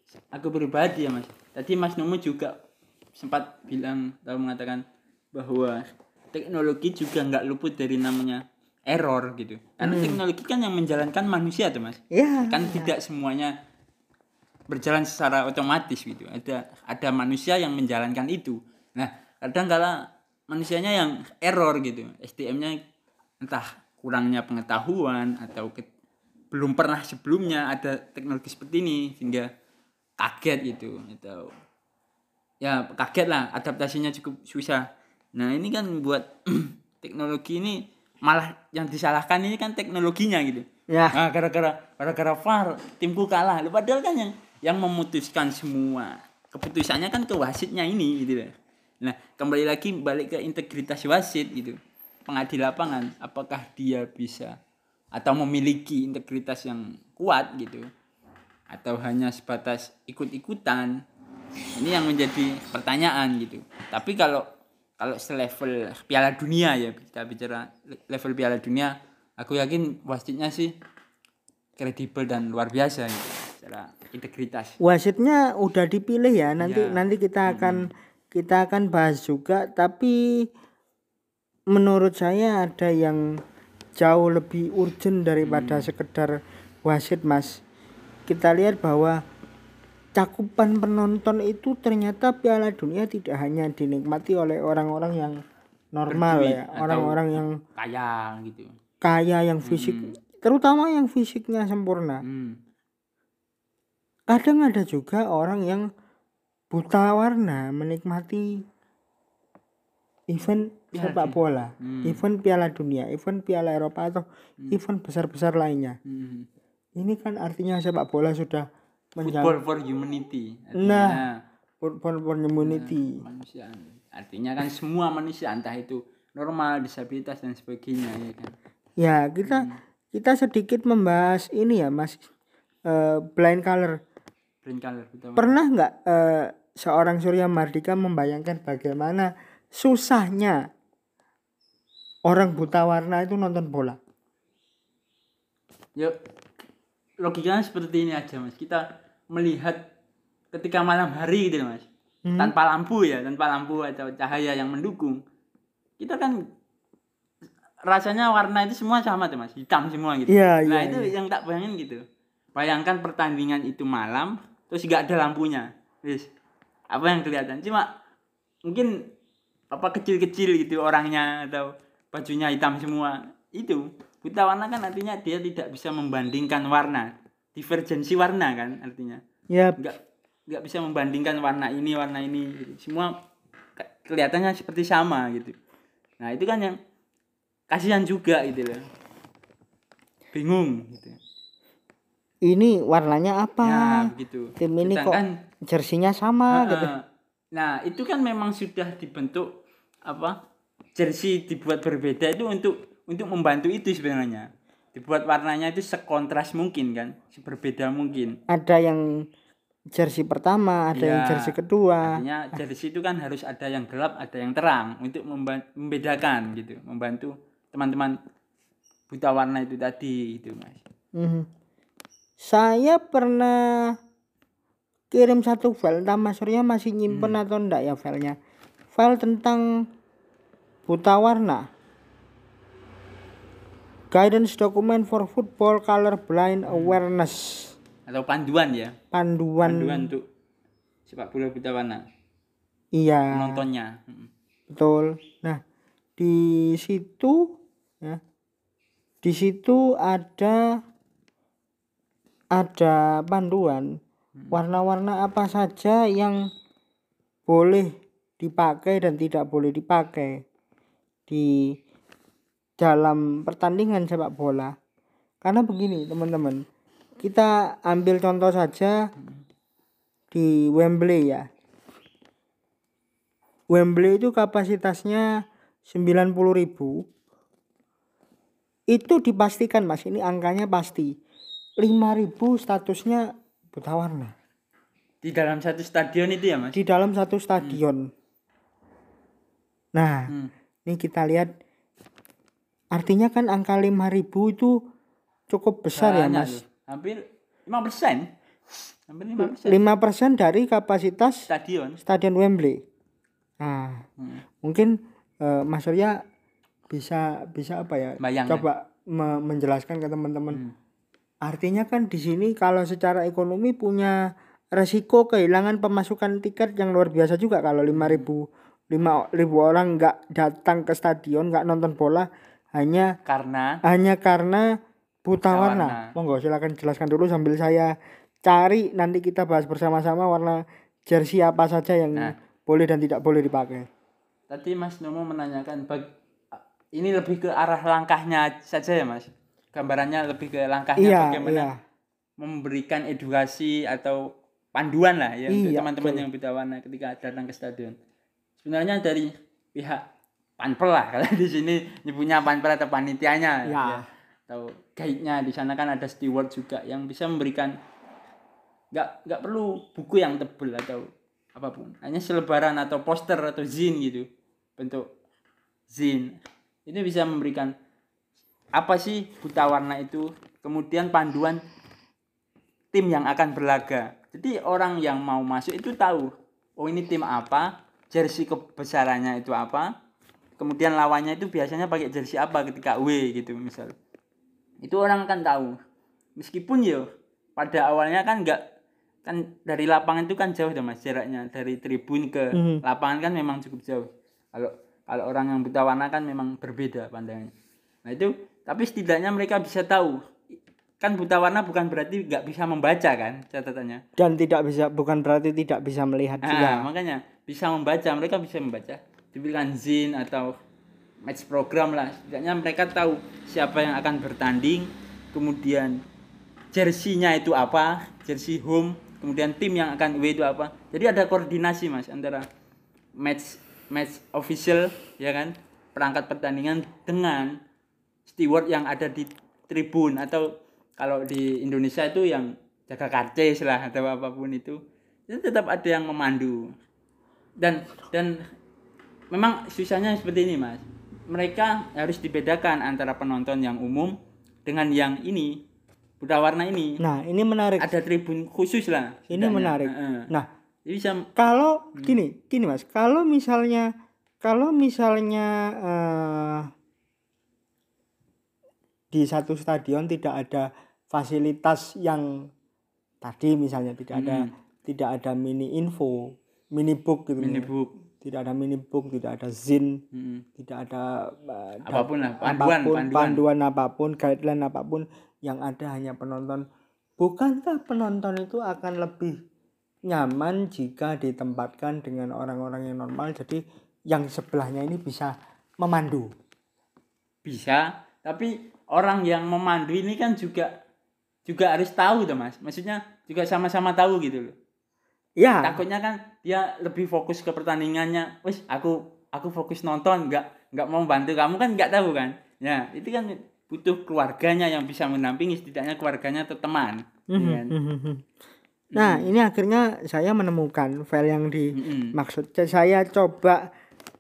aku pribadi ya Mas. Tadi Mas Nomo juga sempat bilang atau mengatakan bahwa teknologi juga nggak luput dari namanya error gitu. Karena teknologi kan yang menjalankan manusia tuh Mas. Ya. Kan tidak semuanya berjalan secara otomatis gitu. Ada manusia yang menjalankan itu. Nah, kadang kala manusianya yang error gitu. SDM-nya entah kurangnya pengetahuan atau belum pernah sebelumnya ada teknologi seperti ini sehingga kaget gitu atau ya kaget lah, adaptasinya cukup susah. Nah ini kan buat teknologi ini malah yang disalahkan ini kan teknologinya gitu. Ya. Nah, gara-gara VAR timku kalah. Padahal kan yang memutuskan semua keputusannya kan ke wasitnya ini gitu lah. Nah kembali lagi balik ke integritas wasit gitu. Pengadil lapangan apakah dia bisa atau memiliki integritas yang kuat gitu atau hanya sebatas ikut-ikutan. Ini yang menjadi pertanyaan gitu. Tapi kalau selevel Piala Dunia ya, kita bicara level Piala Dunia, aku yakin wasitnya sih kredibel dan luar biasa gitu secara integritas. Wasitnya udah dipilih ya. Nanti kita akan bahas juga, tapi menurut saya ada yang jauh lebih urgent daripada sekedar wasit, Mas. Kita lihat bahwa cakupan penonton itu ternyata Piala Dunia tidak hanya dinikmati oleh orang-orang yang normal Berduit ya, orang-orang yang kaya gitu. Kaya yang fisik, terutama yang fisiknya sempurna. Kadang ada juga orang yang buta warna menikmati event sepak bola, event Piala Dunia, event Piala Eropa atau event besar-besar lainnya. Ini kan artinya sepak bola sudah Football for humanity. Artinya, football for humanity. Manusia. Artinya kan semua manusia, entah itu normal, disabilitas dan sebagainya ya kan. Ya, kita sedikit membahas ini ya, Mas. Blind color. Betul. Pernah nggak seorang Surya Mardika membayangkan bagaimana susahnya orang buta warna itu nonton bola? Ya, logikanya seperti ini aja Mas. Kita melihat ketika malam hari gitu Mas. Tanpa lampu atau cahaya yang mendukung. Kita kan rasanya warna itu semua sama tuh Mas, hitam semua gitu. Itu yang tak bayangin gitu. Bayangkan pertandingan itu malam terus gak ada lampunya. Wis. Apa yang kelihatan? Cuma mungkin kecil-kecil gitu orangnya atau bajunya hitam semua. Itu buta warna kan artinya dia tidak bisa membandingkan warna. Divergensi warna kan artinya. Nggak bisa membandingkan warna ini gitu. Semua kelihatannya seperti sama gitu. Nah itu kan yang kasihan juga gitu loh, bingung gitu. Ini warnanya apa? Nah begitu. Tim ini kok jersinya sama gitu. Nah itu kan memang sudah dibentuk jersey dibuat berbeda itu untuk membantu itu sebenarnya. Dibuat warnanya itu sekontras mungkin kan, seberbeda mungkin. Ada yang jersey pertama, ada yang jersey kedua. Artinya jersey itu kan harus ada yang gelap, ada yang terang untuk membedakan gitu, membantu teman-teman buta warna itu tadi itu Mas. Saya pernah kirim satu file, entah Mas Surya masih nyimpen atau enggak ya filenya. File tentang buta warna. Guidance document for football color blind awareness. Atau panduan ya. Panduan untuk sepak bola buta warna. Iya. Penontonnya. Betul. Nah, di situ ya. Di situ ada panduan warna-warna apa saja yang boleh dipakai dan tidak boleh dipakai di dalam pertandingan sepak bola. Karena begini teman-teman, kita ambil contoh saja di Wembley ya. Wembley itu kapasitasnya 90.000. Itu dipastikan Mas, ini angkanya pasti 5.000 statusnya buta warna. Di dalam satu stadion itu ya Mas? Di dalam satu stadion. Nah, ini kita lihat. Artinya kan angka 5.000 itu cukup besar ya Mas. Hampir 5%. Hampir 5%. 5% dari kapasitas Stadion Wembley. Nah, mungkin Mas Surya bisa apa ya? Bayangkan. Coba menjelaskan ke teman-teman. Artinya kan di sini kalau secara ekonomi punya resiko kehilangan pemasukan tiket yang luar biasa juga kalau 5.000 orang nggak datang ke stadion, nggak nonton bola hanya karena buta warna. Monggo silakan jelaskan dulu sambil saya cari, nanti kita bahas bersama-sama warna jersey apa saja yang boleh dan tidak boleh dipakai. Tadi Mas Nomo menanyakan ini lebih ke arah langkahnya saja ya Mas. Gambarannya lebih ke langkahnya bagaimana memberikan edukasi atau panduan lah ya untuk teman-teman yang buta warna ketika datang ke stadion. Sebenarnya dari pihak Panpel lah, kalau di sini nyebutnya Panpel atau panitianya ya. Atau guide-nya di sana kan ada steward juga yang bisa memberikan nggak perlu buku yang tebal atau apapun, hanya selebaran atau poster atau zin gitu, bentuk zin ini bisa memberikan apa sih buta warna itu, kemudian panduan tim yang akan berlaga. Jadi orang yang mau masuk itu tahu, oh ini tim apa, jersey kebesarannya itu apa, kemudian lawannya itu biasanya pakai jersey apa ketika away gitu misal. Itu orang akan tahu. Meskipun ya pada awalnya kan dari lapangan itu kan jauh dah Mas, jaraknya dari tribun ke lapangan kan memang cukup jauh. Kalau orang yang buta warna kan memang berbeda pandangannya. Nah itu, tapi setidaknya mereka bisa tahu. Kan buta warna bukan berarti nggak bisa membaca kan catatannya. Dan bukan berarti tidak bisa melihat juga. Makanya bisa membaca, mereka bisa membaca. Diberikan zin atau match program lah. Setidaknya mereka tahu siapa yang akan bertanding, kemudian jersey-nya itu apa, jersey home, kemudian tim yang akan away itu apa. Jadi ada koordinasi Mas antara match official ya kan, perangkat pertandingan dengan steward yang ada di tribun, atau kalau di Indonesia itu yang jaga karcis lah atau apapun itu tetap ada yang memandu. Dan memang susahnya seperti ini Mas. Mereka harus dibedakan antara penonton yang umum dengan yang ini buta warna ini. Nah, ini menarik. Ada tribun khusus lah. Ini menarik. Nah, bisa kalau gini Mas, kalau misalnya di satu stadion tidak ada fasilitas yang tadi misalnya tidak ada mini info, mini book gitu. Tidak ada mini book, tidak ada zin, tidak ada apapun lah, panduan apapun, guideline apapun, yang ada hanya penonton. Bukankah penonton itu akan lebih nyaman jika ditempatkan dengan orang-orang yang normal, jadi yang sebelahnya ini bisa memandu? Bisa, tapi orang yang memandu ini kan juga harus tahu tuh Mas. Maksudnya juga sama-sama tahu gitu loh. Ya. Takutnya kan dia lebih fokus ke pertandingannya. Wis, aku fokus nonton, enggak mau bantu kamu kan, enggak tahu kan. Ya, itu kan butuh keluarganya yang bisa mendampingi, setidaknya keluarganya atau teman. Kan? Nah, ini akhirnya saya menemukan file yang dimaksud. Saya coba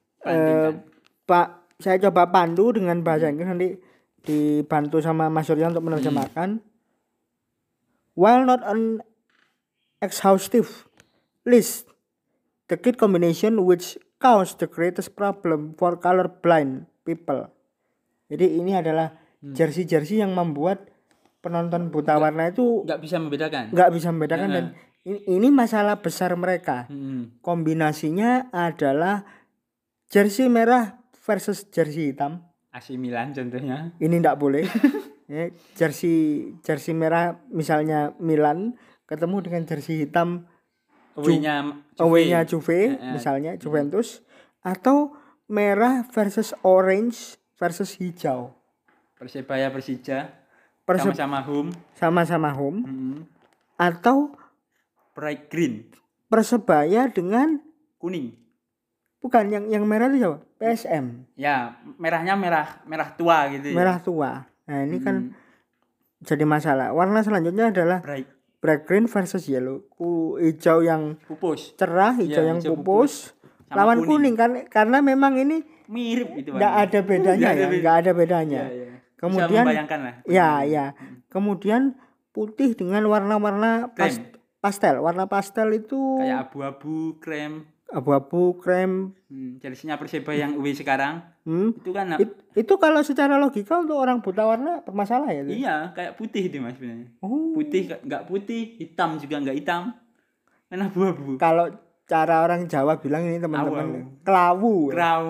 saya coba pandu dengan bahasa Inggris, nanti dibantu sama Mas Surya untuk menerjemahkan. While not an exhaustive list, the key combination which cause the greatest problem for colorblind people. Jadi ini adalah jersey-jersey yang membuat penonton buta warna itu nggak bisa membedakan. Dan ini masalah besar mereka. Kombinasinya adalah jersey merah versus jersey hitam. AC Milan contohnya. Ini enggak boleh. Ya, jersey merah misalnya Milan ketemu dengan jersey hitam away-nya Juve misalnya Juventus, atau merah versus orange versus hijau. Persebaya Persija sama-sama home. Atau bright green. Persebaya dengan kuning. Bukan, yang merah itu siapa? PSM. Ya, merahnya merah tua gitu ya. Merah tua. Nah, ini kan jadi masalah. Warna selanjutnya adalah bright green versus yellow. Hijau yang pupus. Cerah, hijau yang pupus. Lawan kuning kan, karena memang ini mirip itu. Enggak ada bedanya. Enggak ada bedanya. Ya. Kemudian bisa membayangkan lah. Ya. Kemudian putih dengan warna-warna Krem. pastel. Warna pastel itu Kayak abu-abu, krem. abu-abu, krem. Jersey-nya Perseba yang away sekarang. Itu kan Itu kalau secara logika untuk orang buta warna bermasalah ya? iya, kayak putih itu Mas sebenarnya. Oh. Putih enggak putih, hitam juga enggak hitam. Kan abu-abu. Kalau cara orang Jawa bilang ini teman-teman kelawu.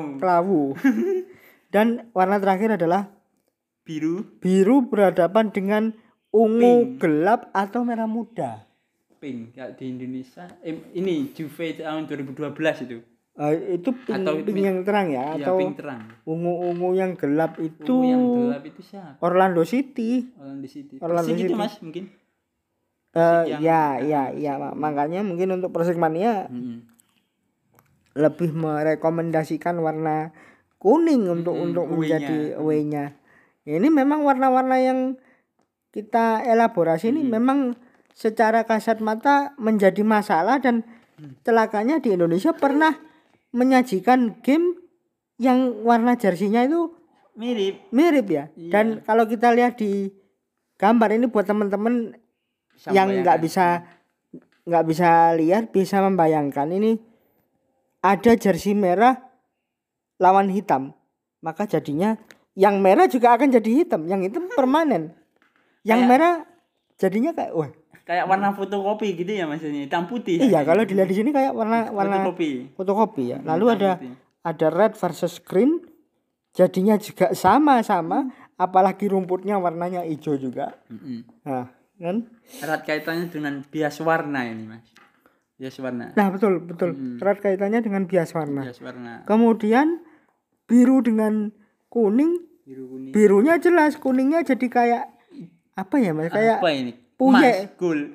Dan warna terakhir adalah biru berhadapan dengan ungu gelap atau merah muda. Pink kayak di Indonesia. Ini Juve tahun 2012 itu. Itu pink yang terang ya, atau pink terang. Ungu yang gelap itu. Ungu yang gelap itu siapa? Orlando City. Persik itu Mas mungkin. Makanya mungkin untuk Persik Mania lebih merekomendasikan warna kuning untuk menjadi away-nya. Ini memang warna-warna yang kita elaborasi ini memang secara kasat mata menjadi masalah, dan celakanya di Indonesia pernah menyajikan game yang warna jersinya itu mirip ya. Iya. Dan kalau kita lihat di gambar ini buat teman-teman yang nggak bisa lihat bisa membayangkan, ini ada jersey merah lawan hitam, maka jadinya yang merah juga akan jadi hitam, yang hitam permanen, yang merah jadinya kayak warna fotokopi gitu ya maksudnya, hitam putih. Iya, kalau dilihat di sini kayak warna fotokopi ya. Lalu ada red versus green, jadinya juga sama, apalagi rumputnya warnanya hijau juga. Nah, kan erat kaitannya dengan bias warna ini Mas. Bias warna. Nah, betul. Erat kaitannya dengan bias warna. Kemudian biru dengan kuning. Birunya jelas, kuningnya jadi kayak apa ya Mas? Kayak apa ini? Puyeh. Cool.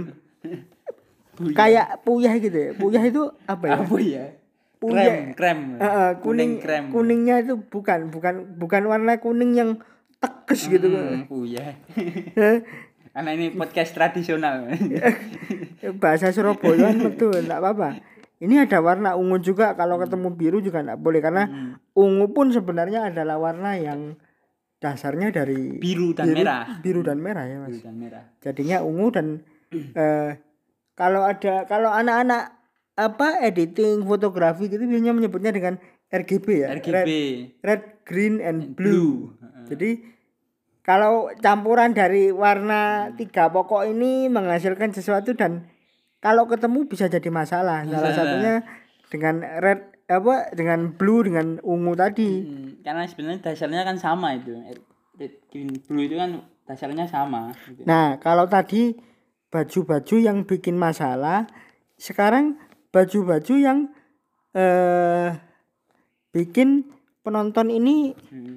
Kayak puyeh gitu ya. Puyeh itu apa ya? Apa ya? Krem. Kuningnya itu bukan warna kuning yang tekes gitu. Puyeh. Karena ini podcast tradisional. Bahasa Surabaya betul, enggak apa-apa. Ini ada warna ungu juga, kalau ketemu biru juga enggak boleh, karena ungu pun sebenarnya adalah warna yang dasarnya dari biru dan merah ya Mas. Biru dan merah. Jadinya ungu, dan kalau anak-anak editing fotografi gitu biasanya menyebutnya dengan RGB ya. Red, green and blue. Jadi kalau campuran dari warna 3 pokok ini menghasilkan sesuatu, dan kalau ketemu bisa jadi masalah. Salah satunya dengan dengan blue dengan ungu tadi. Karena sebenarnya dasarnya kan sama itu. Red, green, blue itu kan dasarnya sama gitu. Nah, kalau tadi baju-baju yang bikin masalah, sekarang baju-baju yang bikin penonton ini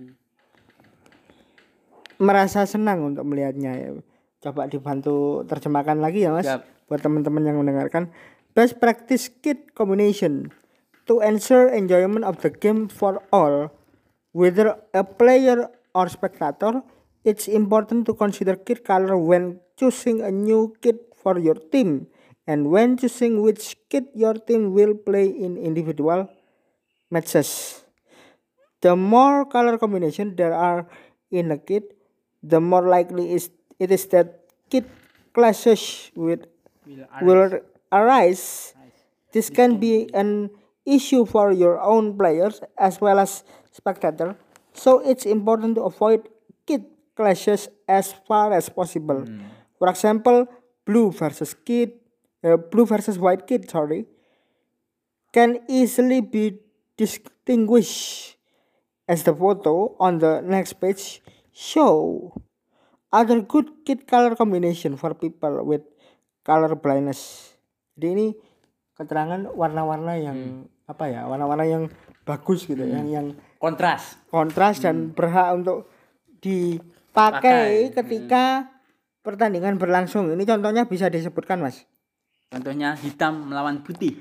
merasa senang untuk melihatnya ya. Coba dibantu terjemahkan lagi ya Mas. Buat teman-teman yang mendengarkan. Best practice kit combination to ensure enjoyment of the game for all, whether a player or spectator. It's important to consider kit color when choosing a new kit for your team, and when choosing which kit your team will play in individual matches. The more color combination there are in a kit, the more likely it is that kit clashes will arise. This can be an issue for your own players as well as spectators, so it's important to avoid kit clashes as far as possible. For example, blue versus white kit can easily be distinguished, as the photo on the next page show. Other good kit color combination for people with color blindness. Jadi ini keterangan warna-warna yang warna-warna yang bagus gitu, yang kontras dan berhak untuk dipakai ketika pertandingan berlangsung. Ini contohnya bisa disebutkan Mas. Contohnya hitam melawan putih.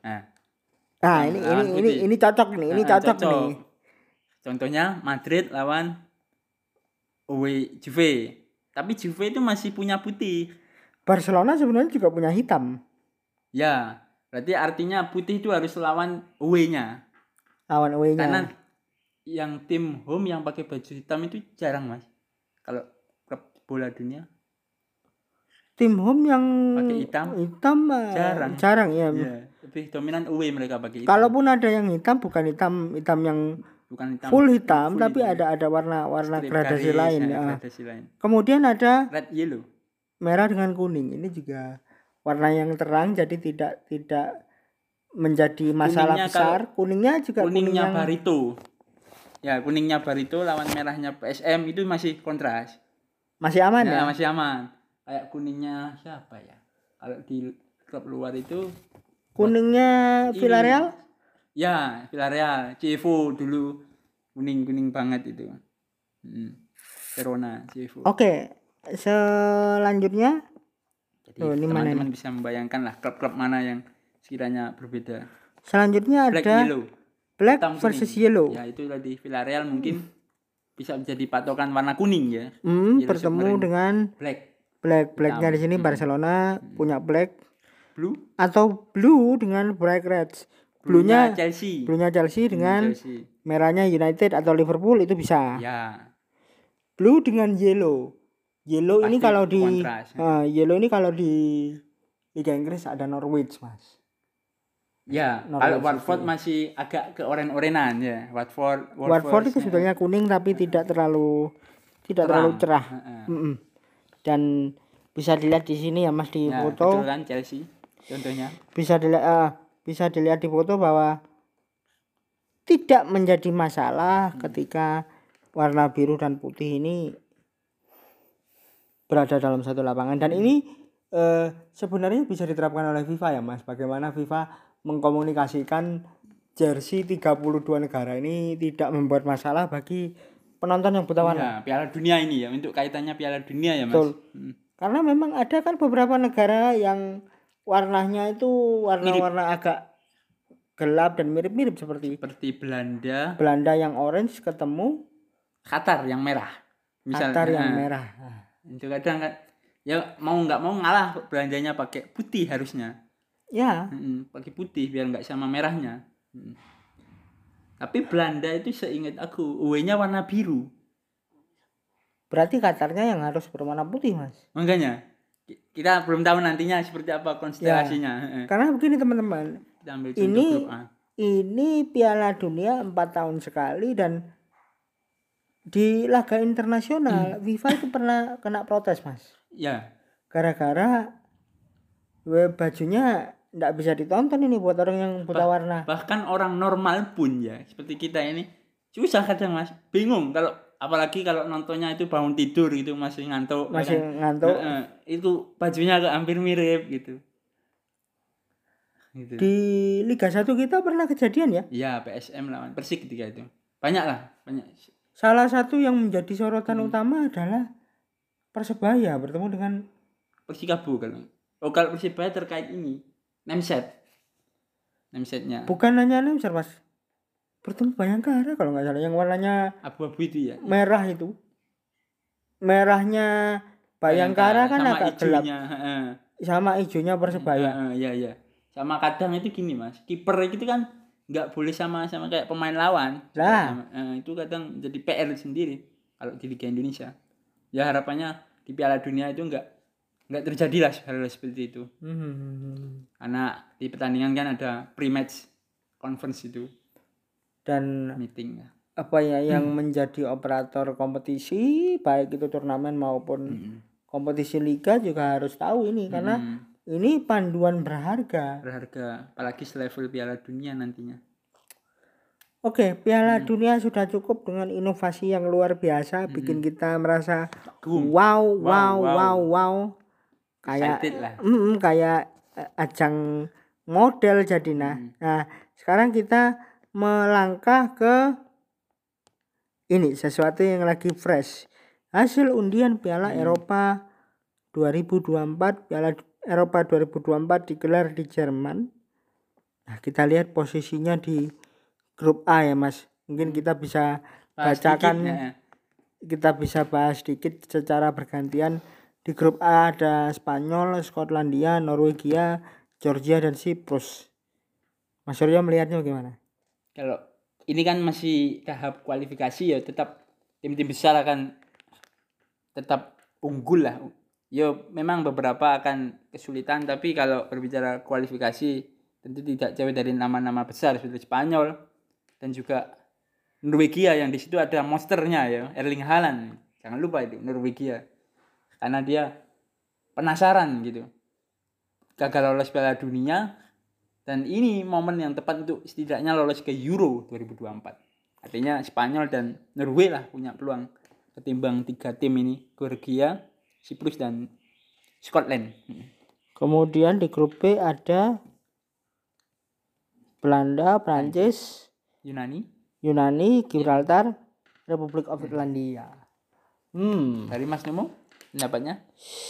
Ini cocok nih, nih. Contohnya Madrid lawan Juve. Tapi Juve itu masih punya putih. Barcelona sebenarnya juga punya hitam. Ya, berarti artinya putih itu harus lawan away-nya. Karena yang tim home yang pakai baju hitam itu jarang Mas. Kalau klub bola dunia. Tim home yang Pakai hitam? jarang ya. Ya, lebih dominan away mereka pakai hitam. Kalaupun ada yang hitam bukan hitam yang Bukan hitam full hitam, tapi hitam. ada warna Strip gradasi garis, lain. gradasi lain. Kemudian ada Red yellow. merah dengan kuning. Ini juga warna yang terang, jadi tidak menjadi masalah besar. Kuningnya juga kuningnya Barito. Ya, kuningnya Barito lawan merahnya PSM itu masih kontras. Masih aman ya? Masih aman. Kayak kuningnya siapa ya? Kalau di klub luar itu kuningnya Villarreal? Ya, Villarreal, Chievo dulu kuning banget itu. Verona, Chievo. Oke, selanjutnya jadi teman-teman bisa membayangkan lah klub-klub mana yang sekiranya berbeda. Selanjutnya Black, ada yellow. Black versus yellow. Ya, itu tadi Villarreal mungkin bisa menjadi patokan warna kuning ya. Bertemu dengan blacknya di sini Barcelona punya black, blue atau blue dengan bright reds. Bluenya Chelsea dengan merahnya United atau Liverpool itu bisa. Ya. Blue dengan yellow. Yellow ini kalau di yellow ini kalau di Liga Inggris ada Norwich, Mas. Ya, kalau Watford masih agak ke oren-orenan ya. Watford itu sebetulnya kuning tapi tidak terlalu cerah. Dan bisa dilihat di sini ya Mas di foto. Betul kan Chelsea contohnya. Bisa dilihat di foto bahwa tidak menjadi masalah ketika warna biru dan putih ini berada dalam satu lapangan. Dan ini sebenarnya bisa diterapkan oleh FIFA ya Mas. Bagaimana FIFA mengkomunikasikan jersey 32 negara ini tidak membuat masalah bagi penonton yang buta warna. Ya, Piala Dunia ini ya, untuk kaitannya Piala Dunia ya Mas. Betul. Karena memang ada kan beberapa negara yang warnanya itu warna-warna agak gelap dan mirip-mirip seperti Belanda yang orange ketemu Qatar yang merah. Qatar yang merah. Itu kadang kan ya mau nggak mau ngalah belanjanya pakai putih harusnya. Ya. Pakai putih biar nggak sama merahnya. Tapi Belanda itu seingat aku away-nya warna biru. Berarti Qatarnya yang harus berwarna putih, Mas. Makanya kita belum tahu nantinya seperti apa konstelasinya. Ya, karena begini teman-teman. Ini Piala Dunia 4 tahun sekali dan di laga internasional FIFA itu pernah kena protes, Mas. Ya. Gara-gara bajunya nggak bisa ditonton ini buat orang yang buta warna. Bahkan orang normal pun ya seperti kita ini susah kadang Mas, bingung kalau apalagi kalau nontonnya itu bangun tidur gitu masih ngantuk. Itu bajunya agak hampir mirip gitu. Di Liga 1 kita pernah kejadian ya? Iya, PSM lawan Persik ketika itu. Banyak. Salah satu yang menjadi sorotan utama adalah Persebaya bertemu dengan Persikabo kalau Persebaya terkait ini namesetnya. Bukan hanya nameset Mas, bertemu Bayangkara kalau nggak salah yang warnanya abu-abu itu ya. Merah itu. Merahnya Bayangkara kan agak gelap. Sama hijaunya Persebaya. Iya. Sama kadang itu gini Mas, kiper itu kan nggak boleh sama kayak pemain lawan. Itu kadang jadi PR sendiri kalau di Liga Indonesia. Ya harapannya di Piala Dunia itu nggak terjadi lah hal seperti itu. Karena di pertandingan kan ada pre-match conference itu dan meeting yang menjadi operator kompetisi baik itu turnamen maupun kompetisi liga juga harus tahu ini karena ini panduan berharga apalagi selevel Piala Dunia nantinya. Oke, Piala Dunia sudah cukup dengan inovasi yang luar biasa bikin kita merasa wow. Kayak ajang model jadi nah sekarang kita melangkah ke ini sesuatu yang lagi fresh, hasil undian Piala Eropa 2024. Piala Eropa 2024 digelar di Jerman. Nah kita lihat posisinya di grup A ya Mas, mungkin kita bisa bacakan kita bisa bahas sedikit secara bergantian. Di grup A ada Spanyol, Skotlandia, Norwegia, Georgia, dan Siprus. Mas Suryo melihatnya bagaimana? Kalau ini kan masih tahap kualifikasi ya, tetap tim-tim besar akan tetap unggul lah. Yo memang beberapa akan kesulitan, tapi kalau berbicara kualifikasi tentu tidak jauh dari nama-nama besar seperti Spanyol dan juga Norwegia yang di situ ada monsternya ya, Erling Haaland. Jangan lupa itu Norwegia. Karena dia penasaran gitu. Gagal lolos Piala Dunia dan ini momen yang tepat untuk setidaknya lolos ke Euro 2024. Artinya Spanyol dan Norwegia lah punya peluang ketimbang 3 tim ini, Georgia, Siprus dan Scotland. Kemudian di grup B ada Belanda, Prancis, Yunani, Gibraltar, Republik of Irlandia. Dari Mas Nemo pendapatnya?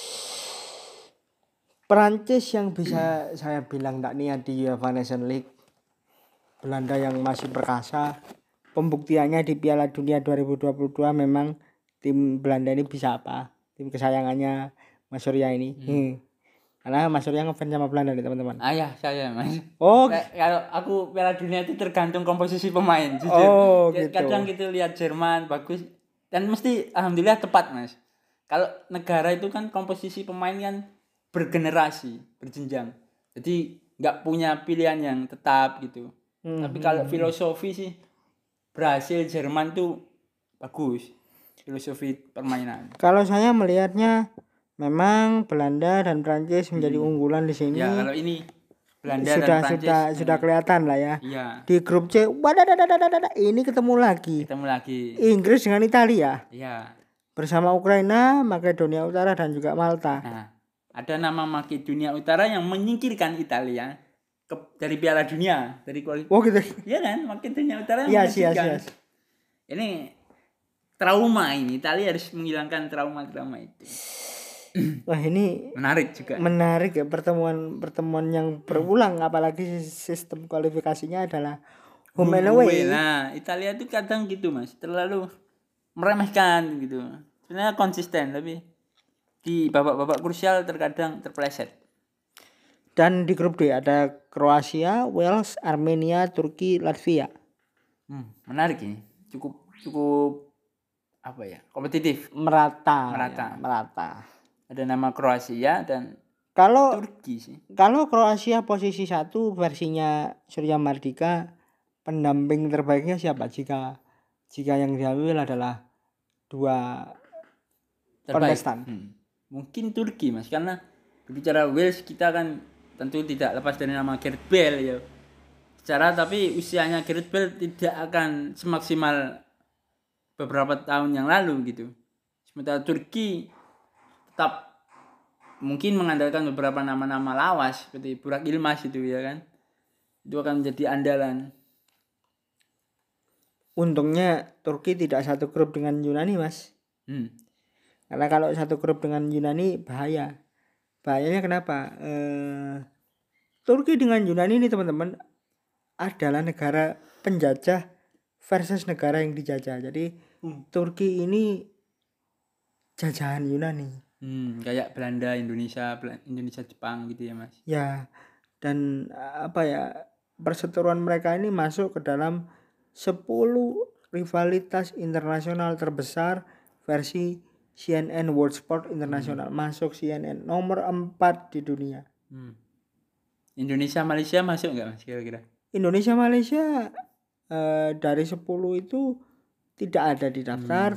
Prancis yang bisa saya bilang tak niat di UEFA Nation League. Belanda yang masih perkasa. Pembuktiannya di Piala Dunia 2022 memang tim Belanda ini bisa apa? Tim kesayangannya Mas Surya ini. Karena Mas Surya ngefans sama Belanda nih teman-teman. Ya saya Mas. Oh, kalau aku Piala Dunia itu tergantung komposisi pemain. Jujur. Oh, gitu. Kadang gitu lihat Jerman bagus dan mesti alhamdulillah tepat Mas. Kalau negara itu kan komposisi pemain kan bergenerasi, berjenjang. Jadi nggak punya pilihan yang tetap gitu. Tapi kalau filosofi sih Brasil, Jerman tuh bagus filosofi permainan. Kalau saya melihatnya memang Belanda dan Prancis menjadi unggulan di sini. Ya, kalau ini Belanda dan Prancis sudah kelihatan lah ya. Iya. Di grup C, ini ketemu lagi. Inggris dengan Italia. Iya. Bersama Ukraina, Makedonia Utara dan juga Malta. Nah, ada nama Makedonia Utara yang menyingkirkan Italia dari Piala Dunia, dari Oh gitu. Iya kan, Makedonia Utara Yes. Ini trauma ini, Italia harus menghilangkan trauma itu. Wah, ini menarik juga. Menarik ya, pertemuan yang berulang, apalagi sistem kualifikasinya adalah home and away. Nah, Italia itu kadang gitu Mas, terlalu meremehkan gitu. Sebenarnya konsisten tapi di babak-babak krusial terkadang terpeleset. Dan di grup D ada Kroasia, Wales, Armenia, Turki, Latvia. Menarik ini. Cukup apa ya? Kompetitif. Merata. Ada nama Kroasia dan Turki sih. Kalau Kroasia posisi 1 versinya Surya Mardika, pendamping terbaiknya siapa jika yang diambil adalah 2 kontestan? Mungkin Turki Mas, karena berbicara Wales kita kan tentu tidak lepas dari nama Gareth Bale ya. Tapi usianya Gareth Bale tidak akan semaksimal beberapa tahun yang lalu gitu. Sementara Turki tetap mungkin mengandalkan beberapa nama-nama lawas seperti Burak Yilmaz itu ya kan. Itu akan menjadi andalan. Untungnya Turki tidak satu grup dengan Yunani Mas. Karena kalau satu grup dengan Yunani bahaya. Bahayanya kenapa? Turki dengan Yunani ini teman-teman adalah negara penjajah versus negara yang dijajah. Jadi Turki ini jajahan Yunani. Kayak Belanda, Indonesia, Jepang gitu ya Mas. Ya, dan perseteruan mereka ini masuk ke dalam 10 rivalitas internasional terbesar versi CNN World Sport International. Masuk CNN nomor 4 di dunia. Indonesia Malaysia masuk nggak Mas kira-kira? Indonesia Malaysia dari 10 itu tidak ada di daftar,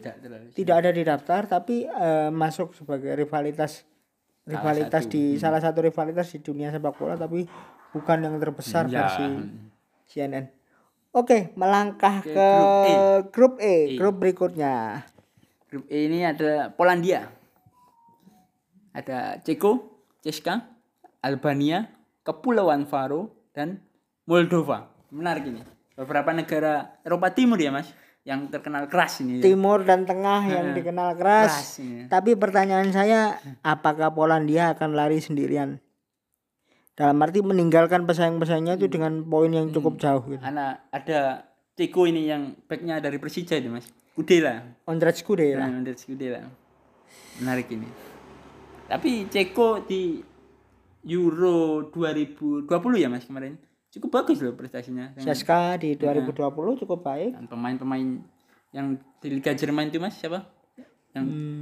tapi masuk sebagai rivalitas di salah satu rivalitas di dunia sepak bola, tapi bukan yang terbesar versi CNN. Oke, melangkah ke grup E. Grup berikutnya. Grup E ini ada Polandia, ada Czechia, Albania, Kepulauan Faroe, dan Moldova. Menarik ini. Beberapa negara Eropa Timur ya Mas, yang terkenal keras ini. Timur dan Tengah yang dikenal keras. Tapi pertanyaan saya, apakah Polandia akan lari sendirian? Dalam arti meninggalkan pesaing-pesaingnya itu dengan poin yang cukup jauh gitu. Ada Ceko ini yang backnya dari Persija itu Mas. Kudela. Ondrej Kudela. Menarik ini. Tapi Ceko di Euro 2020 ya Mas kemarin cukup bagus loh prestasinya. CSKA di 2020 cukup baik. Dan pemain-pemain yang di Liga Jerman itu Mas siapa? Yang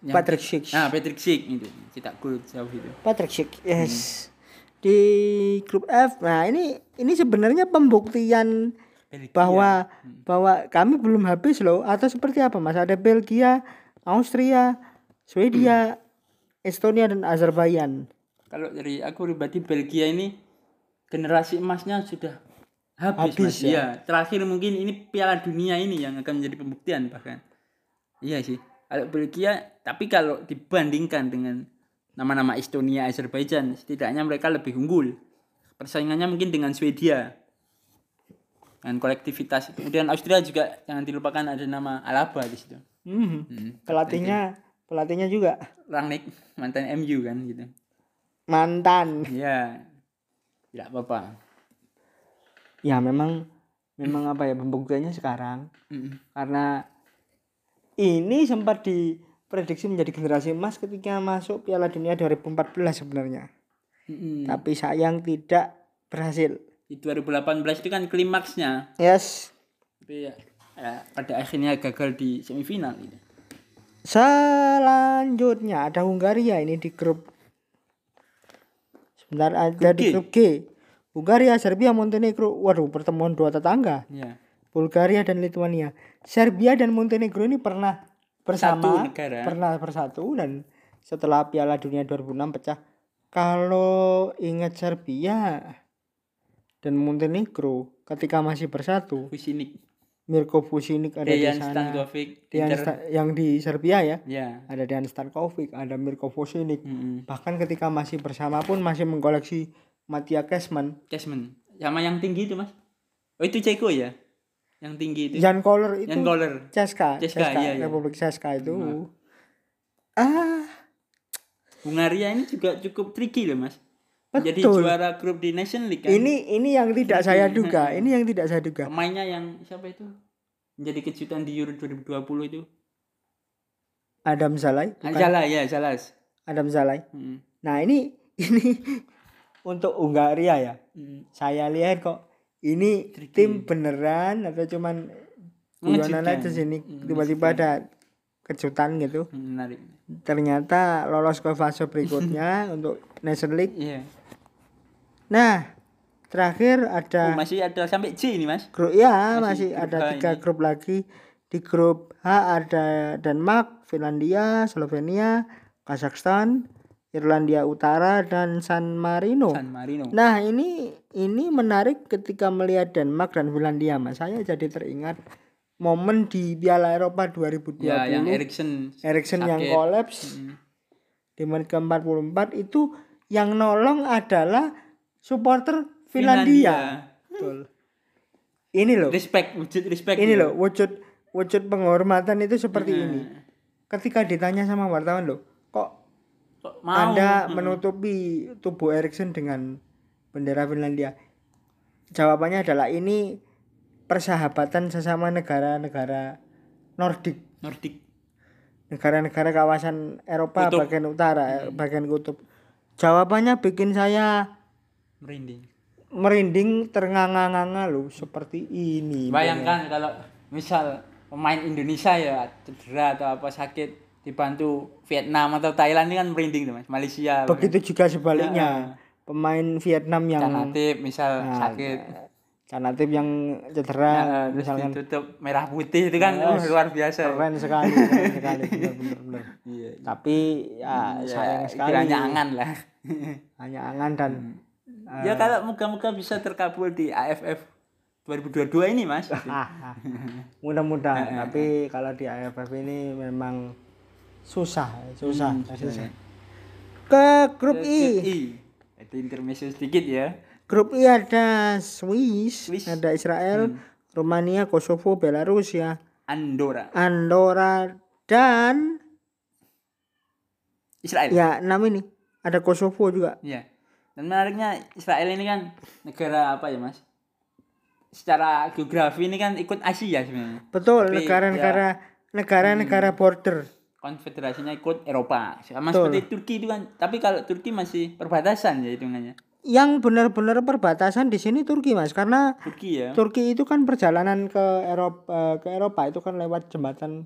Yang Patrick Schick. Patrick Schick itu cetak gol jauh itu. Patrick Schick, yes. Di grup F. Nah, ini sebenarnya pembuktian Belgia. bahwa kami belum habis loh, atau seperti apa Mas? Ada Belgia, Austria, Swedia, Estonia dan Azerbaijan. Kalau dari aku pribadi Belgia ini generasi emasnya sudah habis Habis, Mas. Iya, terakhir mungkin ini Piala Dunia ini yang akan menjadi pembuktian bahkan. Iya sih. Kalau Belgia, tapi kalau dibandingkan dengan nama-nama Estonia, Azerbaijan, setidaknya mereka lebih unggul. Persaingannya mungkin dengan Swedia. Dengan kolektivitas. Kemudian Austria juga jangan dilupakan ada nama Alaba di situ. Pelatihnya juga Rangnick, mantan MU kan gitu. mantan. Iya. Tidak apa-apa. Ya memang apa ya, pembuktiannya sekarang. Karena ini sempat diprediksi menjadi generasi emas ketika masuk Piala Dunia 2014 sebenarnya. Tapi sayang tidak berhasil. Di 2018 itu kan klimaksnya. Yes. Tapi ya, pada akhirnya gagal di semifinal gitu. Selanjutnya ada Hungaria ini di grup. Sebentar, ada di grup G. Hungaria, Serbia, Montenegro. Waduh, pertemuan dua tetangga. Iya. Bulgaria dan Lithuania. Serbia dan Montenegro ini pernah bersama, pernah bersatu, dan setelah Piala Dunia 2006 pecah. Kalau ingat Serbia dan Montenegro ketika masih bersatu, Vucinic, Mirko Vucinic ada Dejan di sana. Stankovic, Yang di Serbia ya. Ya. Ada Dejan Stankovic, ada Mirko Vucinic. Bahkan ketika masih bersama pun masih mengkoleksi Mattia Kessman. Sama yang tinggi itu Mas. Oh itu Ceko ya? Yang tinggi itu. Jan Koller itu. Jan Koller. Ceska, iya. Republik Ceska itu. Hungaria ini juga cukup tricky loh Mas. Jadi Betul. juara grup di Nation League kan. Ini yang tidak saya duga. Ini yang tidak saya duga. Pemainnya yang siapa itu? Menjadi kejutan di Euro 2020 itu. Adam Zalai. Zalas. Adam Zalai. Nah, ini untuk Hungaria ya. Saya lihat kok ini tricky. Tim beneran atau cuman guyonan aja sini, tiba-tiba ada kejutan gitu. Menarik. Ternyata lolos ke fase berikutnya untuk Nation League. Iya. Nah, terakhir ada masih ada sampai C ini Mas. Grup masih ada 3 grup lagi. Di grup H ada Denmark, Finlandia, Slovenia, Kazakhstan, Irlandia Utara dan San Marino. Nah, ini menarik ketika melihat Denmark dan Finlandia Mas. Saya jadi teringat momen di Piala Eropa 2020 ya, yang Eriksen yang kolaps di menit ke-44 itu yang nolong adalah supporter Finlandia. Betul. Ini loh. Wujud respect. Ini loh wujud penghormatan itu seperti ini. Ketika ditanya sama wartawan loh, kok mau Anda menutupi tubuh Eriksen dengan bendera Finlandia? Jawabannya adalah ini persahabatan sesama negara-negara Nordik. Negara-negara kawasan Eropa kutub. Bagian utara, bagian kutub. Jawabannya bikin saya merinding ternganga-nganga loh, seperti ini. Bayangkan kalau misal pemain Indonesia ya cedera atau apa sakit dibantu Vietnam atau Thailand, ini kan merinding tuh Mas. Malaysia. Begitu juga sebaliknya. Pemain Vietnam yang Canatip misal sakit. Canatip yang cedera misalkan tutup merah putih itu kan luar biasa. Keren sekali benar. Iya. Tapi sayang sekali. Hanya angan lah. Hanya angan dan ya kalau moga-moga bisa terkabul di AFF 2022 ini Mas. Mudah-mudahan. Tapi kalau di AFF ini memang susah. Ke grup I. Itu intermezzo sedikit ya. Grup I ada Swiss, ada Israel, Rumania, Kosovo, Belarus ya. Andorra dan Israel. Ya, 6 ini. Ada Kosovo juga. Iya. Dan menariknya Israel ini kan negara apa ya, Mas? Secara geografi ini kan ikut Asia sebenarnya. Betul, negara-negara border. Konfederasinya ikut Eropa. Sama seperti Turki itu kan. Tapi kalau Turki masih perbatasan ya hitungannya. Yang benar-benar perbatasan di sini Turki Mas, karena Turki ya. Turki itu kan perjalanan ke Eropa itu kan lewat jembatan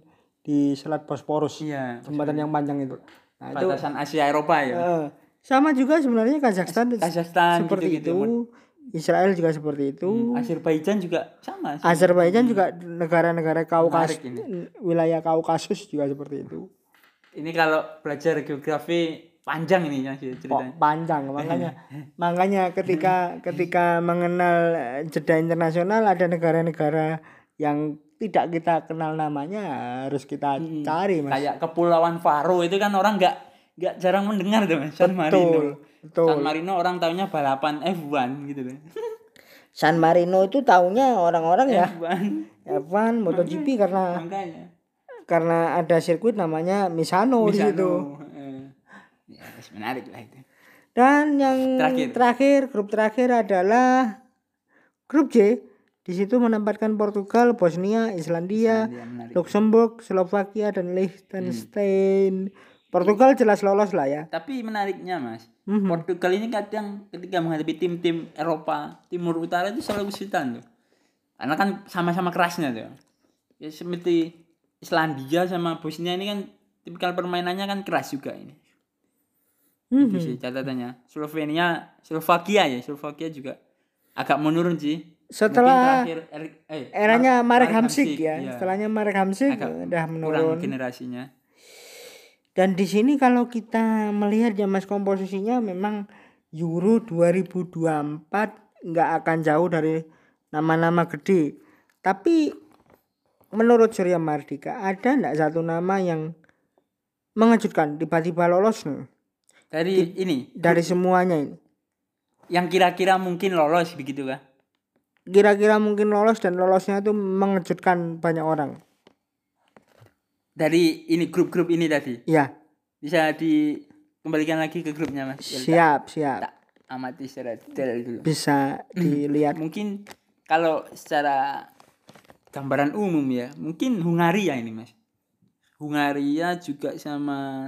di Selat Bosporus. Iya. Jembatan yang panjang itu. Nah, itu Batasan Asia Eropa ya. sama juga sebenarnya Kazakhstan seperti gitu, itu. Israel juga seperti itu. Azerbaijan juga sama. Azerbaijan juga negara-negara Kaukasus, Menarik ini. wilayah Kaukasus juga seperti itu. Ini kalau belajar geografi panjang ini ya ceritanya. Panjang, makanya ketika mengenal jeda internasional, ada negara-negara yang tidak kita kenal namanya, harus kita cari, Mas. Kayak Kepulauan Faro itu kan orang nggak jarang mendengar tuh, Mas. San Marino. Betul. San Marino orang taunya balapan F1 gitu loh. San Marino itu taunya orang-orang ya F1 MotoGP makanya. karena ada sirkuit namanya Misano di situ. Ya, menarik lah itu. Dan yang terakhir, grup terakhir adalah grup J. Di situ menempatkan Portugal, Bosnia, Islandia, Luxembourg, Slovakia, dan Liechtenstein. Portugal jelas lolos lah ya. Tapi menariknya, Mas, Portugal ini kadang ketika menghadapi tim-tim Eropa Timur Utara itu selalu kesulitan tuh. Karena kan sama-sama kerasnya tuh. Ya seperti Islandia sama Bosnia ini kan tipikal permainannya kan keras juga ini. Itu sih catatannya. Slovakia juga agak menurun sih. Setelah eranya Marek Hamšík ya. Iya. Setelahnya Marek Hamšík udah menurun. Kurang generasinya. Dan di sini kalau kita melihat ya Mas, komposisinya memang Euro 2024 nggak akan jauh dari nama-nama gede. Tapi menurut Surya Mardika ada nggak satu nama yang mengejutkan tiba-tiba lolos nih? Dari semuanya ini. Yang kira-kira mungkin lolos begitu kah? Kira-kira mungkin lolos dan lolosnya itu mengejutkan banyak orang. Dari ini grup-grup ini tadi. Iya. Bisa dikembalikan lagi ke grupnya, Mas. Siap. Tak amati secara detail dulu. Bisa dilihat. Mungkin kalau secara gambaran umum ya, mungkin Hungaria ini, Mas. Hungaria juga sama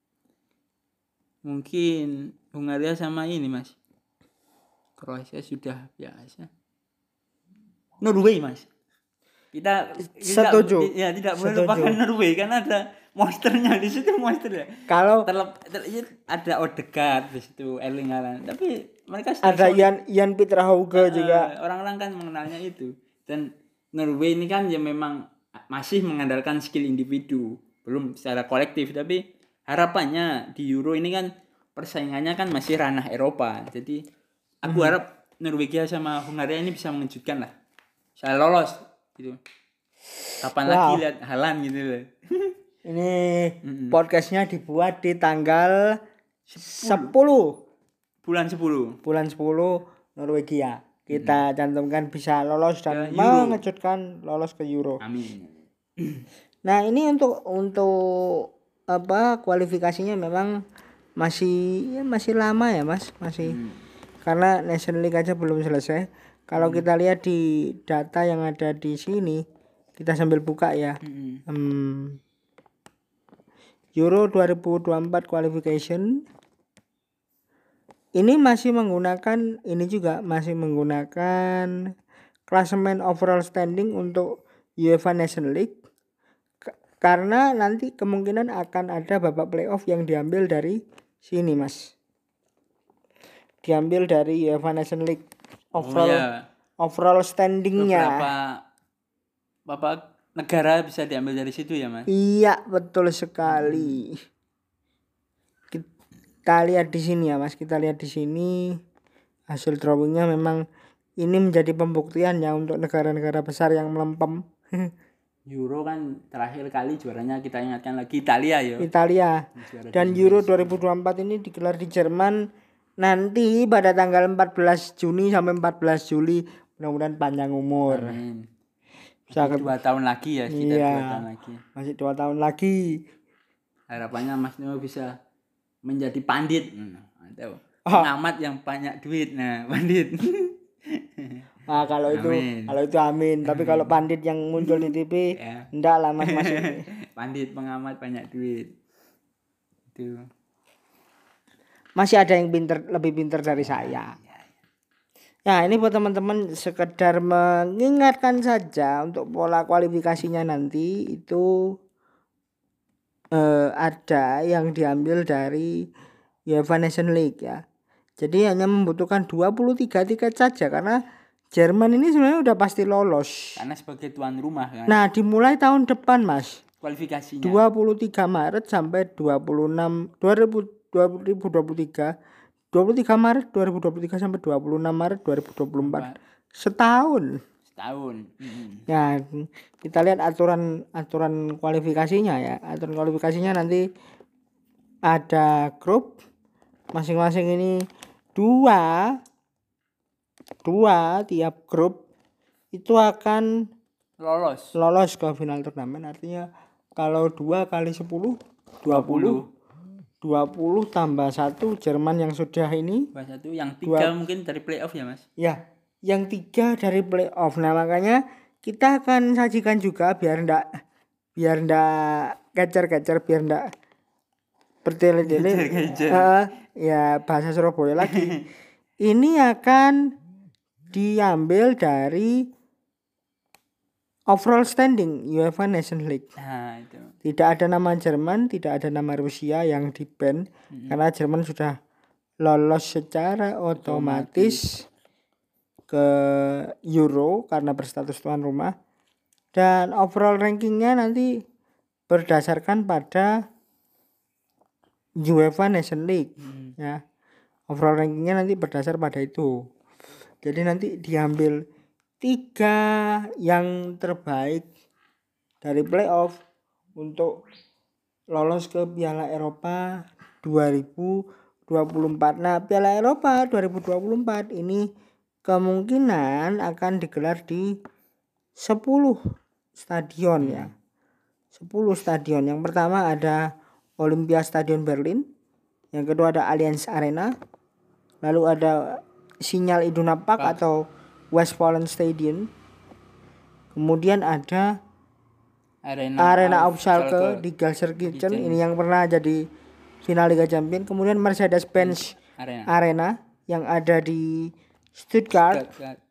ini, Mas. Kroasia sudah biasa. Norway, Mas. Kita setuju. Tidak boleh lupakan Norway karena ada monsternya di situ, monster ya. Kalau ada Odegaard di situ, Erling Haaland, tapi mereka ada Jan Peter Hauge juga. Orang-orang kan mengenalnya itu. Dan Norway ini kan ya memang masih mengandalkan skill individu, belum secara kolektif, tapi harapannya di Euro ini kan persaingannya kan masih ranah Eropa. Jadi aku harap Norwegia sama Hungaria ini bisa mengejutkan lah. Saya lolos gitu. Kapan lagi lihat Haaland gitu loh. Ini podcastnya dibuat di tanggal 10 bulan 10 Norwegia. Kita cantumkan bisa lolos dan mengejutkan lolos ke Euro. Amin. Nah, ini untuk kualifikasinya memang masih lama ya, Mas. Masih karena Nation League aja belum selesai. Kalau kita lihat di data yang ada di sini, kita sambil buka ya. Euro 2024 qualification ini masih menggunakan klasemen overall standing untuk UEFA Nation League, karena nanti kemungkinan akan ada babak playoff yang diambil dari sini, Mas. Diambil dari UEFA Nation League overall standingnya. Beberapa negara bisa diambil dari situ ya, Mas? Iya, betul sekali. Kita lihat di sini ya, Mas. Kita lihat di sini hasil drawingnya memang ini menjadi pembuktian ya untuk negara-negara besar yang melempem. Euro kan terakhir kali juaranya kita ingatkan lagi Italia ya. Dan Euro 2024 ini digelar di Jerman nanti pada tanggal 14 Juni sampai 14 Juli. Mudah-mudahan panjang umur. Amin. Masih 2 tahun lagi ya, sekitar 2 tahun lagi. Masih 2 tahun lagi. Harapannya Mas Nino bisa menjadi pandit atau pengamat yang banyak duit. Nah, pandit. Kalau itu amin. Tapi kalau pandit yang muncul di TV, enggak lah Mas. Pandit pengamat banyak duit. Itu. Masih ada yang lebih pintar dari saya. Ya, ini buat teman-teman sekedar mengingatkan saja untuk pola kualifikasinya nanti itu ada yang diambil dari UEFA Nation League ya. Jadi hanya membutuhkan 23 tiket saja karena Jerman ini sebenarnya udah pasti lolos. Karena sebagai tuan rumah kan. Nah, dimulai tahun depan, Mas. Kualifikasinya 23 Maret sampai 2023 Maret 2023 sampai 26 Maret 2024. Setahun. Ya, kita lihat aturan kualifikasinya ya. Aturan kualifikasinya nanti ada grup, masing-masing ini dua tiap grup itu akan lolos ke final turnamen. Artinya kalau 2 kali 10 20 tambah 1 Jerman yang sudah ini tambah 1 yang 3 mungkin dari playoff ya Mas. Ya, yang 3 dari playoff. Nah, makanya kita akan sajikan juga biar ndak kecer-kecer, biar ndak bertele-tele. Ya bahasa Surabaya lagi. Ini akan diambil dari overall standing UEFA Nation League. Nah, itu. Tidak ada nama Jerman, tidak ada nama Rusia yang di-ban karena Jerman sudah lolos secara otomatis ke Euro karena berstatus tuan rumah. Dan overall rankingnya nanti berdasarkan pada UEFA Nation League ya. Overall rankingnya nanti berdasar pada itu. Jadi nanti diambil 3 yang terbaik dari playoff untuk lolos ke Piala Eropa 2024. Nah, Piala Eropa 2024 ini kemungkinan akan digelar di 10 stadion ya. 10 stadion. Yang pertama ada Olympia Stadion Berlin. Yang kedua ada Allianz Arena. Lalu ada Signal Iduna Park atau Westfalen Stadion. Kemudian ada Arena auf Schalke di Gelsenkirchen. Ini yang pernah jadi final Liga Champions. Kemudian Mercedes-Benz Arena yang ada di Stuttgart.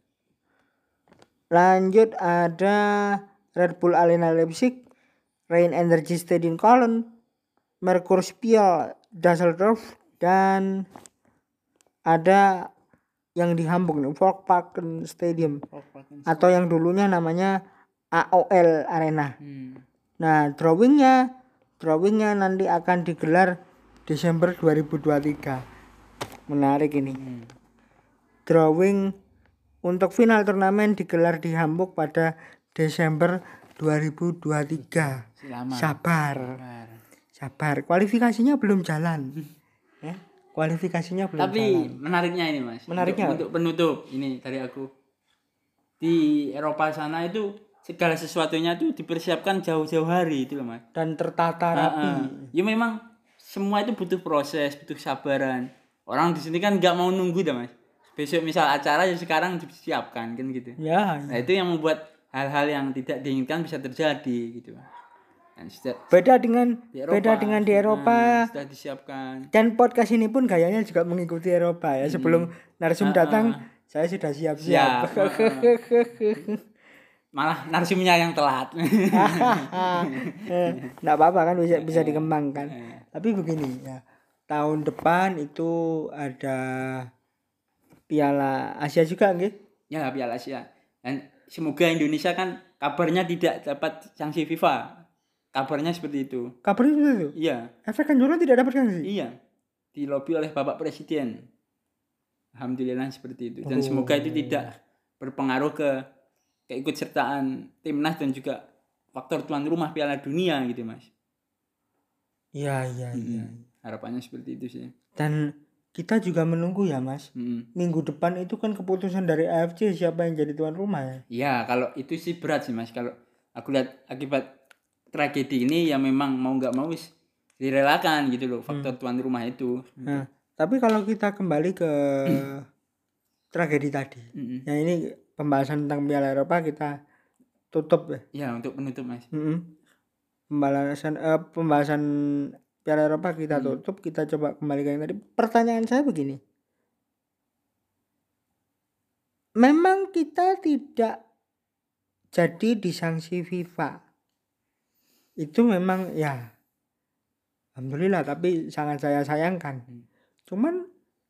Lanjut ada Red Bull Arena Leipzig, Rhein Energy Stadion Köln, Merkurspiel Düsseldorf, dan ada yang di Hamburg nih, Volkswagen Stadium atau yang dulunya namanya AOL Arena. Nah, drawingnya nanti akan digelar Desember 2023. Menarik ini. Drawing untuk final turnamen digelar di Hamburg pada Desember 2023. Sabar. Kualifikasinya belum jalan. Ya, kualifikasinya belum Tapi jalan. menariknya ini Mas. Untuk penutup ini dari aku. Di Eropa sana itu segala sesuatunya tuh dipersiapkan jauh-jauh hari itu loh Mas. Dan tertata rapi. Ya memang semua itu butuh proses, butuh kesabaran. Orang di sini kan nggak mau nunggu dah Mas. Besok misal acara ya sekarang disiapkan kan gitu. Ya. Nah itu yang membuat hal-hal yang tidak diinginkan bisa terjadi gitu. Beda dengan di Eropa. Sudah disiapkan. Dan podcast ini pun gayanya juga mengikuti Eropa ya. Sebelum narsum datang saya sudah siap-siap. Malah narsumnya yang telat. Nggak apa-apa kan bisa dikembangkan. Tapi begini ya. Tahun depan itu ada Piala Asia juga nggih? Ya, Piala Asia. Dan semoga Indonesia kan kabarnya tidak dapat sanksi FIFA. Kabarnya seperti itu. Kabarnya seperti itu? Iya. Efek Kanjuruhan tidak dapat sanksi? Iya. Dilobi oleh Bapak Presiden. Alhamdulillah seperti itu. Dan semoga itu tidak berpengaruh ke keikutsertaan timnas dan juga faktor tuan rumah Piala Dunia gitu Mas. Iya. Harapannya seperti itu sih. Dan kita juga menunggu ya Mas. Minggu depan itu kan keputusan dari AFC siapa yang jadi tuan rumah ya. Iya, kalau itu sih berat sih Mas. Kalau aku lihat akibat tragedi ini ya memang mau nggak mau direlakan gitu loh faktor tuan rumah itu. Nah, tapi kalau kita kembali ke tragedi tadi. Ya ini pembahasan tentang Piala Eropa kita tutup ya. Ya, untuk penutup Mas. Pembahasan Piala Eropa kita tutup, kita coba kembali ke yang tadi. Pertanyaan saya begini. Memang kita tidak jadi disanksi FIFA. Itu memang ya Alhamdulillah, tapi sangat saya sayangkan. Cuman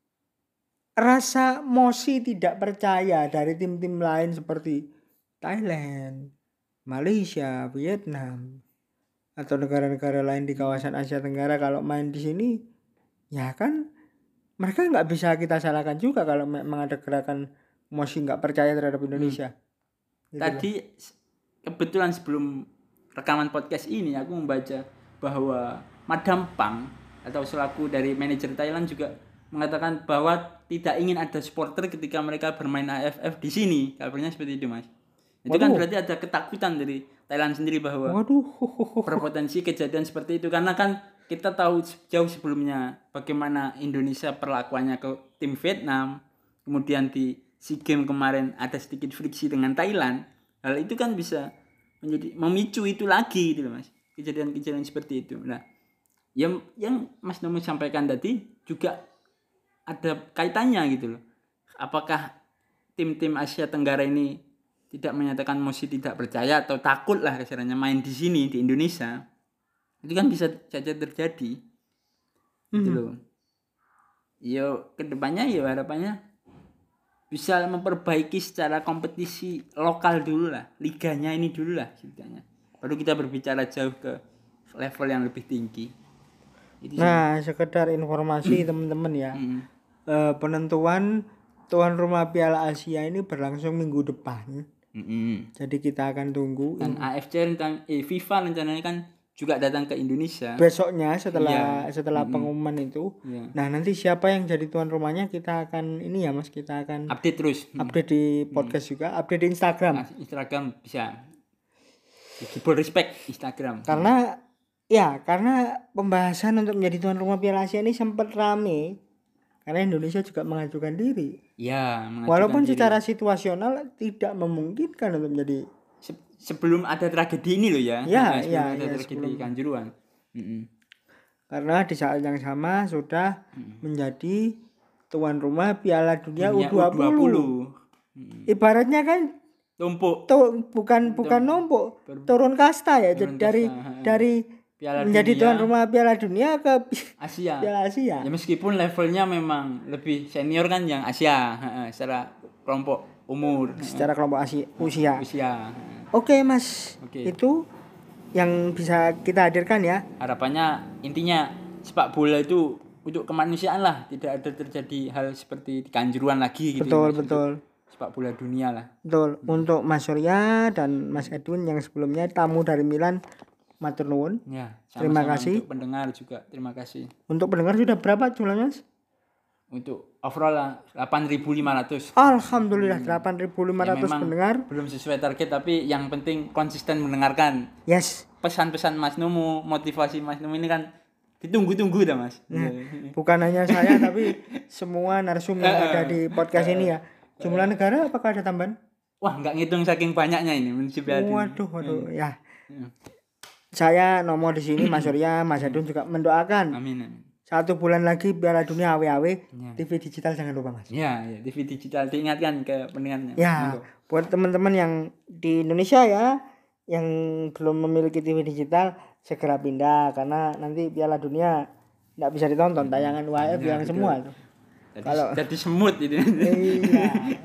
rasa mosi tidak percaya dari tim-tim lain seperti Thailand, Malaysia, Vietnam, atau negara-negara lain di kawasan Asia Tenggara kalau main di sini, ya kan mereka nggak bisa kita salahkan juga kalau memang ada gerakan mosi nggak percaya terhadap Indonesia. Gitu loh. Tadi kebetulan sebelum rekaman podcast ini aku membaca bahwa Madam Pang atau selaku dari manajer Thailand juga mengatakan bahwa tidak ingin ada supporter ketika mereka bermain AFF di sini. Kabarnya seperti itu, Mas. Itu kan berarti ada ketakutan dari Thailand sendiri bahwa berpotensi kejadian seperti itu, karena kan kita tahu jauh sebelumnya bagaimana Indonesia perlakuannya ke tim Vietnam, kemudian di SEA Games kemarin ada sedikit friksi dengan Thailand. Hal itu kan bisa menjadi memicu itu lagi gitu loh, Mas. Kejadian-kejadian seperti itu. Nah, yang Mas Nomo sampaikan tadi juga ada kaitannya gitu loh. Apakah tim-tim Asia Tenggara ini tidak menyatakan mosi tidak percaya atau takut lah kasarnya main di sini di Indonesia? Itu kan bisa saja terjadi. Gitu loh. Yo kedepannya ya harapannya bisa memperbaiki secara kompetisi lokal dulu lah, liganya ini dulu lah ceritanya. Baru kita berbicara jauh ke level yang lebih tinggi. Itu nah, sekedar informasi teman-teman ya. Penentuan tuan rumah Piala Asia ini berlangsung minggu depan. Jadi kita akan tunggu. Dan AFC FIFA rencananya kan juga datang ke Indonesia Besoknya setelah pengumuman itu. Nah, nanti siapa yang jadi tuan rumahnya kita akan ini ya Mas, kita akan update terus. Update di podcast juga, update di Instagram. Nah, Instagram bisa. Full respect Instagram. Karena pembahasan untuk menjadi tuan rumah Piala Asia ini sempat rame. Karena Indonesia juga mengajukan diri. Ya, walaupun secara situasional tidak memungkinkan untuk menjadi sebelum ada tragedi ini loh ya. Tragedi Kanjuruhan. Karena di saat yang sama sudah menjadi tuan rumah Piala Dunia U20. Ibaratnya kan tumpuk. Bukan numpuk, turun kasta ya. Dari Piala menjadi Dunia, tuan rumah Piala Dunia ke Asia. Piala Asia. Ya meskipun levelnya memang lebih senior kan yang Asia, secara kelompok umur. Secara kelompok usia. Oke, Mas. Itu yang bisa kita hadirkan ya. Harapannya intinya sepak bola itu untuk kemanusiaan lah, tidak ada terjadi hal seperti di Kanjuruhan lagi gitu. Betul. Sepak bola dunia lah. Betul. Untuk Mas Surya dan Mas Edwin yang sebelumnya tamu dari Milan, matur nuwun. Ya, terima kasih. Untuk pendengar juga terima kasih. Untuk pendengar sudah berapa jumlahnya, Mas? Untuk overall 8.500. Alhamdulillah 8.500 pendengar. Belum sesuai target tapi yang penting konsisten mendengarkan. Yes. Pesan-pesan Mas Nomo, motivasi Mas Nomo ini kan ditunggu-tunggu dah Mas. Bukan hanya saya tapi semua narsum yang ada di podcast ini ya. Jumlah negara apakah ada tambahan? Wah, enggak ngitung saking banyaknya ini. Waduh ya. Saya nomor di sini Mas Surya, Mas Edun juga mendoakan. Amin. 1 bulan lagi Piala Dunia AW. TV digital jangan lupa Mas. Ya, TV digital diingatkan ke pendengarnya. Ya, buat teman-teman yang di Indonesia ya, yang belum memiliki TV digital segera pindah karena nanti Piala Dunia enggak bisa ditonton tayangan UHF yang betul. Semua tuh. Jadi semut itu. Iya.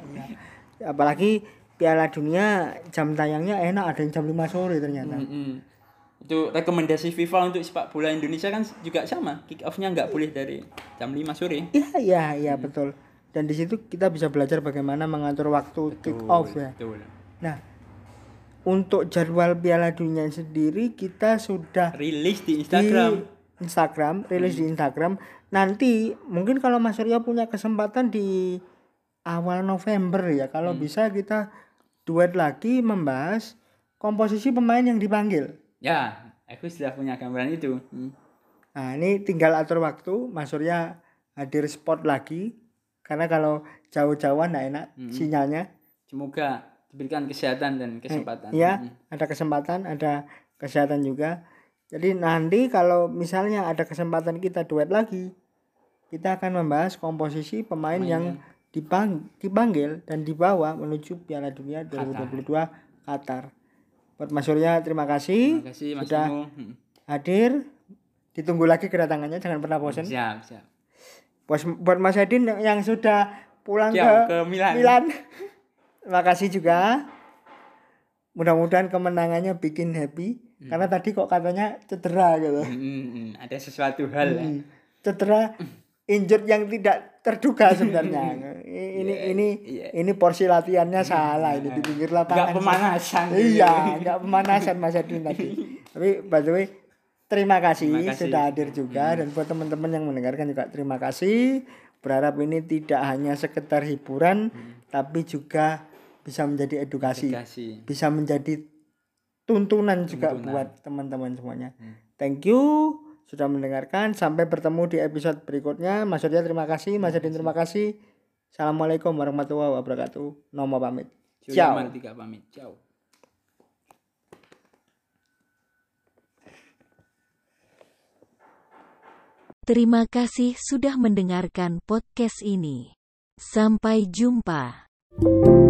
Apalagi Piala Dunia jam tayangnya enak, ada yang jam 5 sore ternyata. Itu rekomendasi FIFA untuk sepak bola Indonesia kan juga sama, kick off-nya nggak boleh dari jam 5 sore. Iya betul. Dan di situ kita bisa belajar bagaimana mengatur waktu kick off ya. Betul. Nah, untuk jadwal Piala Dunia sendiri kita sudah rilis di Instagram. Rilis di Instagram. Nanti mungkin kalau Mas Surya punya kesempatan di awal November ya, kalau bisa kita duet lagi membahas komposisi pemain yang dipanggil. Ya, aku sudah punya gambaran itu. Nah, ini tinggal atur waktu, Mas Surya hadir spot lagi. Karena kalau jauh-jauhan enggak enak sinyalnya. Semoga diberikan kesehatan dan kesempatan. Ada kesempatan, ada kesehatan juga. Jadi nanti kalau misalnya ada kesempatan kita duet lagi, kita akan membahas komposisi pemain yang dipanggil dan dibawa menuju Piala Dunia 2022 Qatar. Buat Mas Surya terima kasih Mas sudah Timo. hadir ditunggu lagi kedatangannya, jangan pernah bosan. Siap. Buat Mas Edin yang sudah pulang ke Milan. Terima kasih juga. Mudah-mudahan kemenangannya bikin happy. Karena tadi kok katanya cedera gitu. Ada sesuatu hal ya. Cedera injured yang tidak terduga sebenarnya. Ini porsi latihannya salah ini di pinggir lapangan. Enggak pemanasan. Iya, enggak pemanasan Mas Edin tadi. Tapi by the way, terima kasih sudah hadir juga, dan buat teman-teman yang mendengarkan juga terima kasih. Berharap ini tidak hanya sekedar hiburan, tapi juga bisa menjadi edukasi. Bisa menjadi tuntunan juga buat teman-teman semuanya. Thank you sudah mendengarkan. Sampai bertemu di episode berikutnya. Mas Surya terima kasih, Mas Edin terima kasih. Assalamualaikum warahmatullahi wabarakatuh. Nomo pamit. Ciao. Pamit. Ciao. Terima kasih sudah mendengarkan podcast ini. Sampai jumpa.